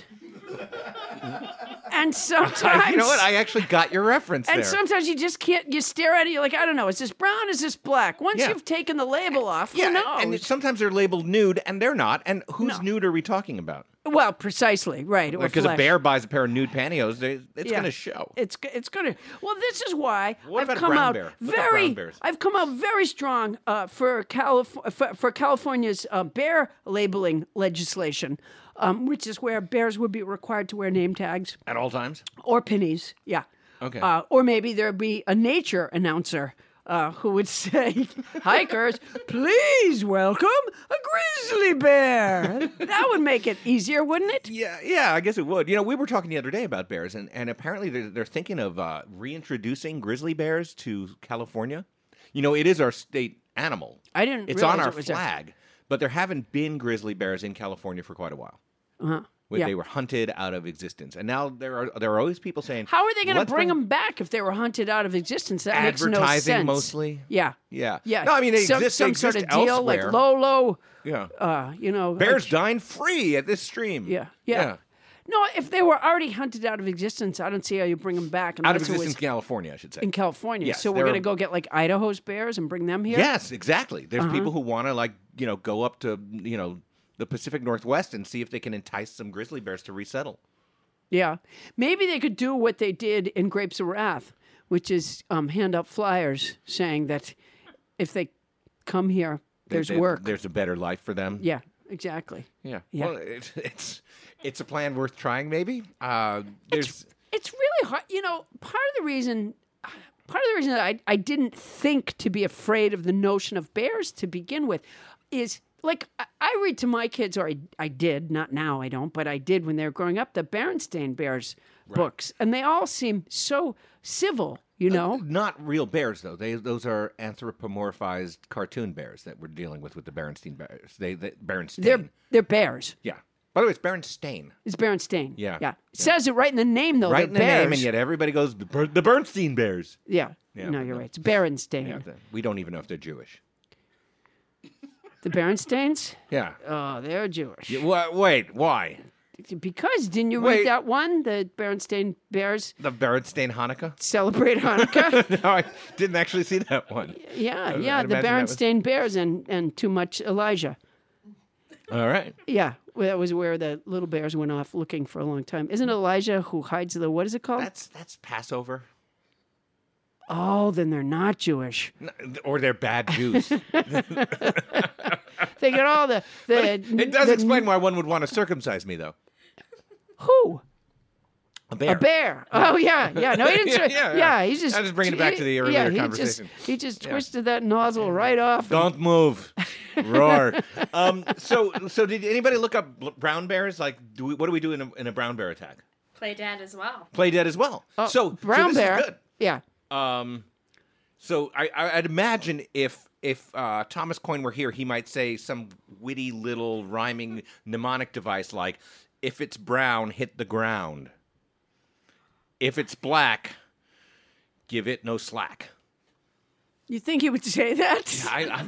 A: And sometimes...
I: You know what? I actually got your reference there.
A: And sometimes you just can't... You stare at it, you're like, I don't know, is this brown, is this black? Once you've taken the label off, who knows?
I: And sometimes they're labeled nude, and they're not. And whose nude are we talking about?
A: Well, precisely, right.
I: Because a bear buys a pair of nude pantyhose, it's going to show.
A: It's going to... Well, this is why
I: I've come out
A: very strong for California's bear labeling legislation. Which is where bears would be required to wear name tags.
I: At all times?
A: Or pennies, yeah.
I: Okay.
A: Or maybe there'd be a nature announcer who would say, hikers, please welcome a grizzly bear. That would make it easier, wouldn't it?
I: Yeah, I guess it would. We were talking the other day about bears, and apparently they're thinking of reintroducing grizzly bears to California. It is our state animal.
A: I didn't
I: It's
A: realize
I: on our
A: it was
I: flag. But there haven't been grizzly bears in California for quite a while.
A: Uh-huh. Yeah.
E: They were hunted out of existence, and now there are always people saying,
A: How are they going to
E: "Let's
A: bring them back if they were hunted out of existence? That makes no
E: advertising
A: sense.
E: mostly."
A: Yeah.
E: Yeah.
A: Yeah.
E: No, I mean, they
A: some
E: exist
A: sort of
E: elsewhere.
A: deal like Lolo.
E: Yeah.
A: like,
E: Bears dine free at this stream.
A: Yeah. No, if they were already hunted out of existence, I don't see how you bring them back.
E: Out of
A: unless it
E: existence
A: was
E: in California, I should say.
A: in California.
E: Yes,
A: so we're
E: there
A: going to
E: are-
A: go get like Idaho's bears and bring them here?
E: Yes, exactly. There's
A: Uh-huh.
E: people who want to go up to the Pacific Northwest and see if they can entice some grizzly bears to resettle.
A: Yeah. Maybe they could do what they did in Grapes of Wrath, which is hand out flyers saying that if they come here, there's work.
E: There's a better life for them.
A: Yeah, exactly.
E: Yeah.
A: Yeah.
E: Well, it's a plan worth trying. Maybe. There's.
A: It's really hard. Part of the reason that I didn't think to be afraid of the notion of bears to begin with is like I read to my kids, or I did, not now I don't, but I did when they were growing up, the Berenstain Bears books. And they all seem so civil,
E: Not real bears, though. Those are anthropomorphized cartoon bears that we're dealing with the Berenstain Bears. Berenstain.
A: They're bears.
E: Yeah. By the way, it's Berenstain.
A: It's Berenstain.
E: Yeah.
A: Yeah. It says it right in the name, though.
E: Right in the
A: bears.
E: name, and yet everybody goes, the Bernstein Bears.
A: Yeah.
E: Yeah.
A: No, you're right. It's Berenstain.
E: Yeah, we don't even know if they're Jewish.
A: The Berenstains?
E: Yeah.
A: Oh, they're Jewish.
E: Yeah, wait, why?
A: Because didn't you
E: Wait.
A: read that one? The Berenstain Bears
E: The Berenstain Hanukkah?
A: celebrate Hanukkah?
E: No, I didn't actually see that one.
A: Yeah,
E: I'd
A: yeah. The
E: imagine that was-
A: Berenstain Bears and Too Much Elijah.
E: All right.
A: Yeah, well, that was where the little bears went off looking for a long time. Isn't Elijah who hides the, what is it called?
E: That's Passover.
A: Oh, then they're not Jewish.
E: Or they're bad Jews.
A: They get all the
E: It does explain why one would want to circumcise me, though.
A: Who?
E: A bear.
A: A bear. Oh yeah, yeah. No, he didn't.
E: Yeah.
A: He's just.
E: I'm just bringing it back to the earlier conversation.
A: He just twisted that nozzle right off.
E: Don't move. Roar. So did anybody look up brown bears? Like, what do we do in a brown bear attack?
U: Play dead as well.
E: Play dead as well.
A: Oh,
E: So
A: brown
E: this
A: bear.
E: is good.
A: Yeah.
E: So I'd imagine if Thomas Coyne were here, he might say some witty little rhyming mnemonic device like, "If it's brown, hit the ground. If it's black, give it no slack."
A: You think he would say that?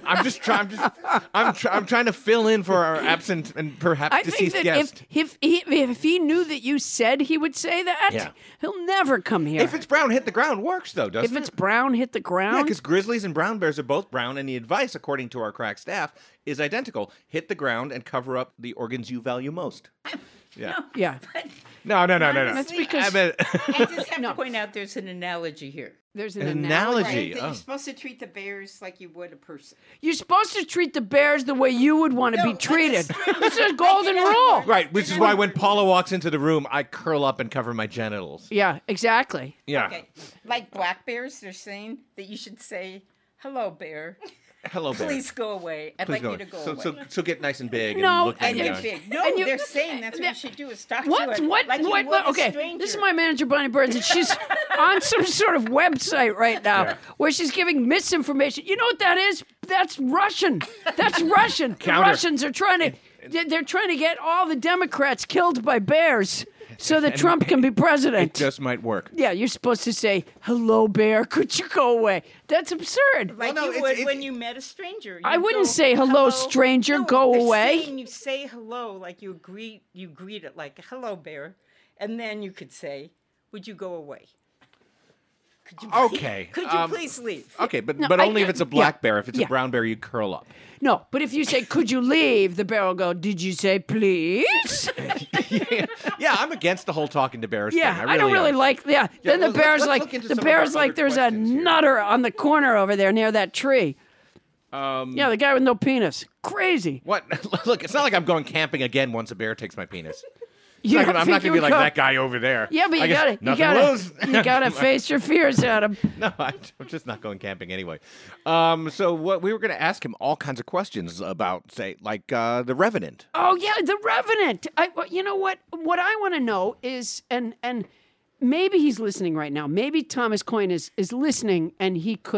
E: I'm trying to fill in for our absent and perhaps
A: I think
E: deceased
A: that
E: guest.
A: if he knew that you said he would say that,
E: Yeah.
A: he'll never come here.
E: If it's brown, hit the ground works though, doesn't
A: If
E: it?
A: it's brown, hit the
E: Yeah,
A: ground.
E: because grizzlies and brown bears are both brown, and the advice, according to our crack staff, is identical. Hit the ground and cover up the organs you value most. Yeah.
A: Yeah.
E: No.
A: That's because
D: I just have to point out there's an analogy here.
A: There's
E: an analogy.
D: Right, that
E: Oh.
D: you're supposed to treat the bears like you would a person.
A: you're supposed to treat the bears the way you would want to be treated. It's a golden rule.
E: Right, which is why when Paula walks into the room, I curl up and cover my genitals.
A: Yeah, exactly.
E: Yeah.
D: Okay. Like black bears, they're saying that you should say, "Hello, bear.
E: Hello, bear.
D: Please go away. I'd
E: Please
D: like you to go away."
E: So get nice and big
A: No,
E: and look
D: And
E: me
D: get
E: down.
D: big. No,
A: And you-
D: they're saying that's what you should do is talk to
A: What?
D: it
A: What?
D: like you
A: What?
D: would a
A: Okay,
D: stranger.
A: this is my manager, Bonnie Burns, and she's on some sort of website right now where she's giving misinformation. You know what that is? That's Russian. That's Russian. The
E: Counter.
A: Russians are trying to. They're trying to get all the Democrats killed by bears so that Trump can be
E: It
A: president.
E: just might work.
A: Yeah, you're supposed to say, "Hello, bear. Could you go away?" That's absurd.
D: Like you would when you met a stranger.
A: I
D: You
A: wouldn't
D: go,
A: say, "Hello, stranger, go
D: they're
A: away."
D: saying you say hello, like you greet it like, "Hello, bear," and then you could say, "Would you go away? Could you
E: Okay,
D: Could you please leave?"
E: Okay, but
A: No,
E: only if it's a black
A: yeah,
E: bear. If it's
A: yeah.
E: a brown bear, you curl up.
A: No, but if you say, "Could you leave?" the bear will go, "Did you say please?"
E: Yeah, I'm against the whole talking to bears
A: Yeah,
E: thing.
A: I don't really like. Yeah, then the
E: well,
A: bear's
E: let's
A: like
E: look into
A: the
E: some of
A: bear's
E: our
A: like
E: other
A: there's a nutter on the corner over there near that tree. Yeah, the guy with no penis. Crazy.
E: What? Look, it's not like I'm going camping again once a bear takes my penis. It's
A: You
E: not
A: don't
E: gonna- I'm
A: think
E: not
A: you
E: going to be
A: would
E: like
A: go-
E: that guy over there.
A: Yeah, but
E: I
A: you
E: guess
A: gotta, you
E: nothing
A: gotta,
E: lose.
A: you gotta face your fears, Adam.
E: No, I'm just not going camping anyway. So what we were going to ask him all kinds of questions about, say, like the Revenant.
A: Oh yeah, the Revenant. You know what? What I want to know is, and maybe he's listening right now. Maybe Thomas Coyne is listening, and he could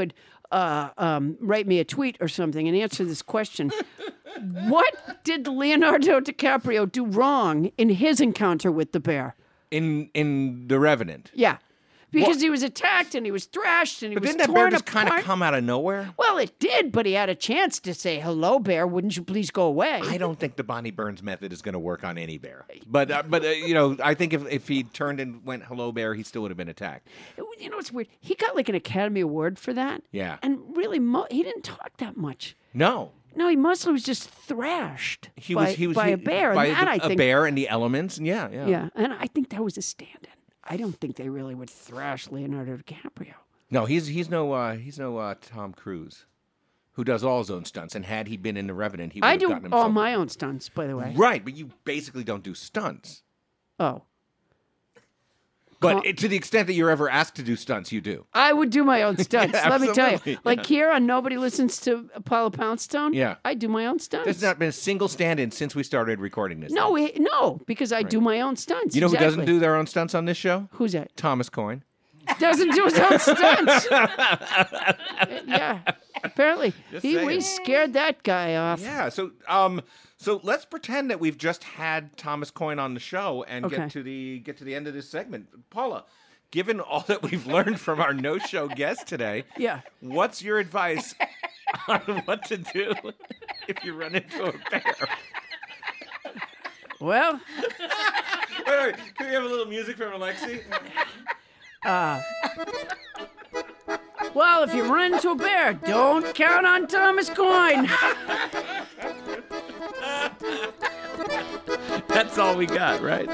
A: write me a tweet or something and answer this question. What did Leonardo DiCaprio do wrong in his encounter with the bear?
E: In The Revenant?
A: Yeah. Because he was attacked and he was thrashed and he was torn apart.
E: But didn't that bear just kind of come out of nowhere?
A: Well, it did, but he had a chance to say, hello, bear, wouldn't you please go away?
E: I don't think the Bonnie Burns method is going to work on any bear. But I think if he turned and went, hello, bear, he still would have been attacked.
A: You know, it's weird. He got like an Academy Award for that.
E: Yeah.
A: And really, he didn't talk that much.
E: No.
A: No, he mostly was just thrashed by a bear.
E: By
A: a
E: bear and the elements. Yeah.
A: Yeah, and I think that was a stand-in. I don't think they really would thrash Leonardo DiCaprio.
E: No, he's no Tom Cruise, who does all his own stunts. And had he been in The Revenant, he would have gotten himself.
A: I do all my own stunts, by the way.
E: Right, but you basically don't do stunts.
A: Oh.
E: But to the extent that you're ever asked to do stunts, you do.
A: I would do my own stunts.
E: Yeah,
A: let me tell you.
E: absolutely.
A: Like here on Nobody Listens to Paula Poundstone,
E: Yeah.
A: I do my own stunts.
E: There's not been a single stand-in since we started recording this.
A: No, because I do my own stunts.
E: You know who doesn't
A: exactly.
E: do their own stunts on this show?
A: Who's that?
E: Thomas Coyne.
A: Doesn't do his own stunts. Yeah, apparently we scared that guy off.
E: Yeah, so let's pretend that we've just had Thomas Coyne on the show and get to the end of this segment. Paula, given all that we've learned from our no-show guest today, what's your advice on what to do if you run into a bear?
A: Well,
E: wait, can we have a little music from Alexi?
A: Well, if you run into a bear, don't count on Thomas Coyne.
O: That's all we got, right?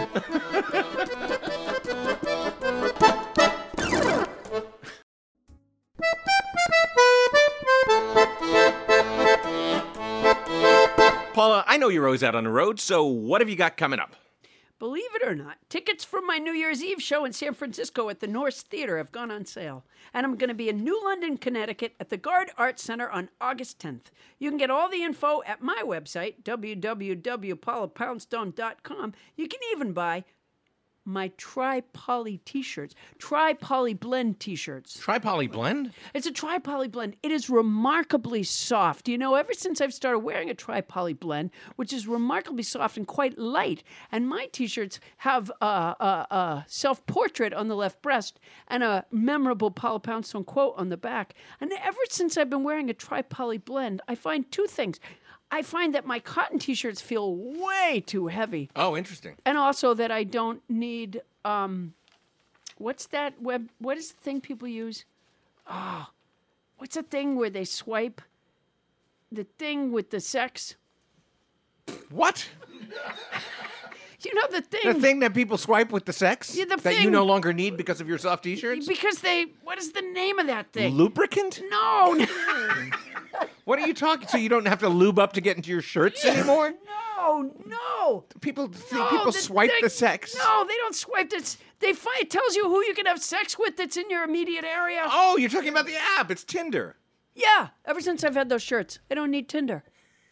E: Paula, I know you're always out on the road, so what have you got coming up?
A: Believe it or not, tickets for my New Year's Eve show in San Francisco at the Norse Theater have gone on sale. And I'm going to be in New London, Connecticut at the Gard Arts Center on August 10th. You can get all the info at my website, www.paulapoundstone.com. You can even buy my Tri-Poly t-shirts, Tri-Poly Blend t-shirts.
E: Tri-Poly Blend?
A: It's a Tri-Poly Blend. It is remarkably soft. You know, ever since I've started wearing a Tri-Poly Blend, which is remarkably soft and quite light, and my t-shirts have a self-portrait on the left breast and a memorable Paula Poundstone quote on the back. And ever since I've been wearing a Tri-Poly Blend, I find two things. I find that my cotton t-shirts feel way too heavy.
E: Oh, interesting.
A: And also that I don't need, what is the thing people use? Oh, what's the thing where they swipe? The thing with the sex?
E: What?
A: You know the thing.
E: The thing that people swipe with the sex?
A: Yeah, the
E: that you no longer need because of your soft t-shirts?
A: Because what is the name of that thing?
E: Lubricant?
A: No.
E: What are you talking? So you don't have to lube up to get into your shirts anymore?
A: No.
E: People swipe the sex.
A: No, they don't swipe this. It tells you who you can have sex with that's in your immediate area.
E: Oh, you're talking about the app. It's Tinder.
A: Yeah. Ever since I've had those shirts, I don't need Tinder.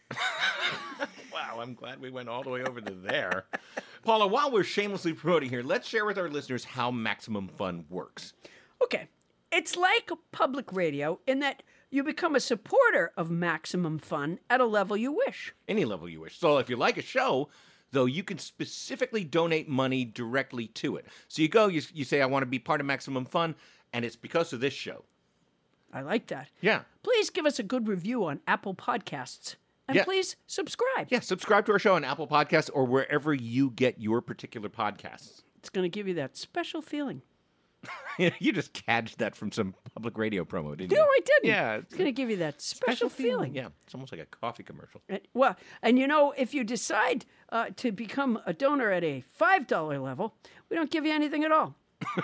E: Wow, I'm glad we went all the way over to there. Paula, while we're shamelessly promoting here, let's share with our listeners how Maximum Fun works.
A: Okay. It's like public radio in that you become a supporter of Maximum Fun at a level you wish.
E: Any level you wish. So if you like a show, though, you can specifically donate money directly to it. So you go, you say, I want to be part of Maximum Fun, and it's because of this show.
A: I like that.
E: Yeah.
A: Please give us a good review on Apple Podcasts. And please subscribe.
E: Yeah, subscribe to our show on Apple Podcasts or wherever you get your particular podcasts.
A: It's going to give you that special feeling.
E: You just cadged that from some public radio promo, didn't you?
A: No, I didn't.
E: Yeah.
A: It's going to give you that special feeling.
E: Yeah, it's almost like a coffee commercial.
A: Well, and you know, if you decide to become a donor at a $5 level, we don't give you anything at all.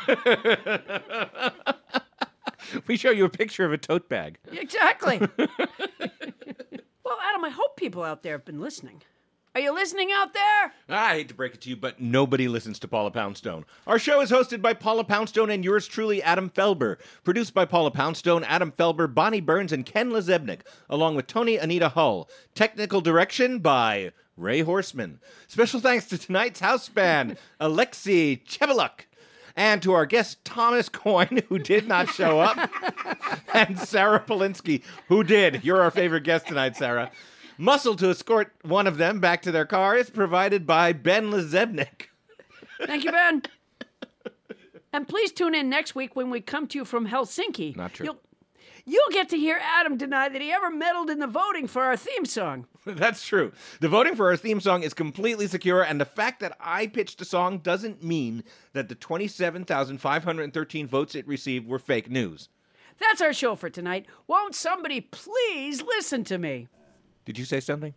E: We show you a picture of a tote bag.
A: Exactly. Well, Adam, I hope people out there have been listening. Are you listening out there?
E: I hate to break it to you, but nobody listens to Paula Poundstone. Our show is hosted by Paula Poundstone and yours truly, Adam Felber. Produced by Paula Poundstone, Adam Felber, Bonnie Burns, and Ken Lezebnik, along with Tony Anita Hull. Technical direction by Ray Horseman. Special thanks to tonight's house band, Alexei Chebaluk. And to our guest, Thomas Coyne, who did not show up, and Sarah Polinsky, who did. You're our favorite guest tonight, Sarah. Muscle to escort one of them back to their car is provided by Ben Lezebnik.
A: Thank you, Ben. And please tune in next week when we come to you from Helsinki.
E: Not true.
A: You'll get to hear Adam deny that he ever meddled in the voting for our theme song.
E: That's true. The voting for our theme song is completely secure, and the fact that I pitched a song doesn't mean that the 27,513 votes it received were fake news.
A: That's our show for tonight. Won't somebody please listen to me?
E: Did you say something?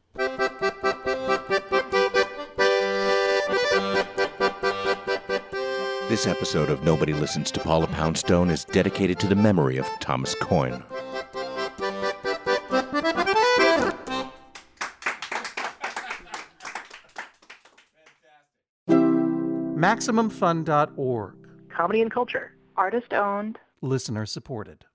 E: This episode of Nobody Listens to Paula Poundstone is dedicated to the memory of Thomas Coyne.
F: MaximumFun.org.
V: Comedy and culture.
U: Artist owned.
F: Listener supported.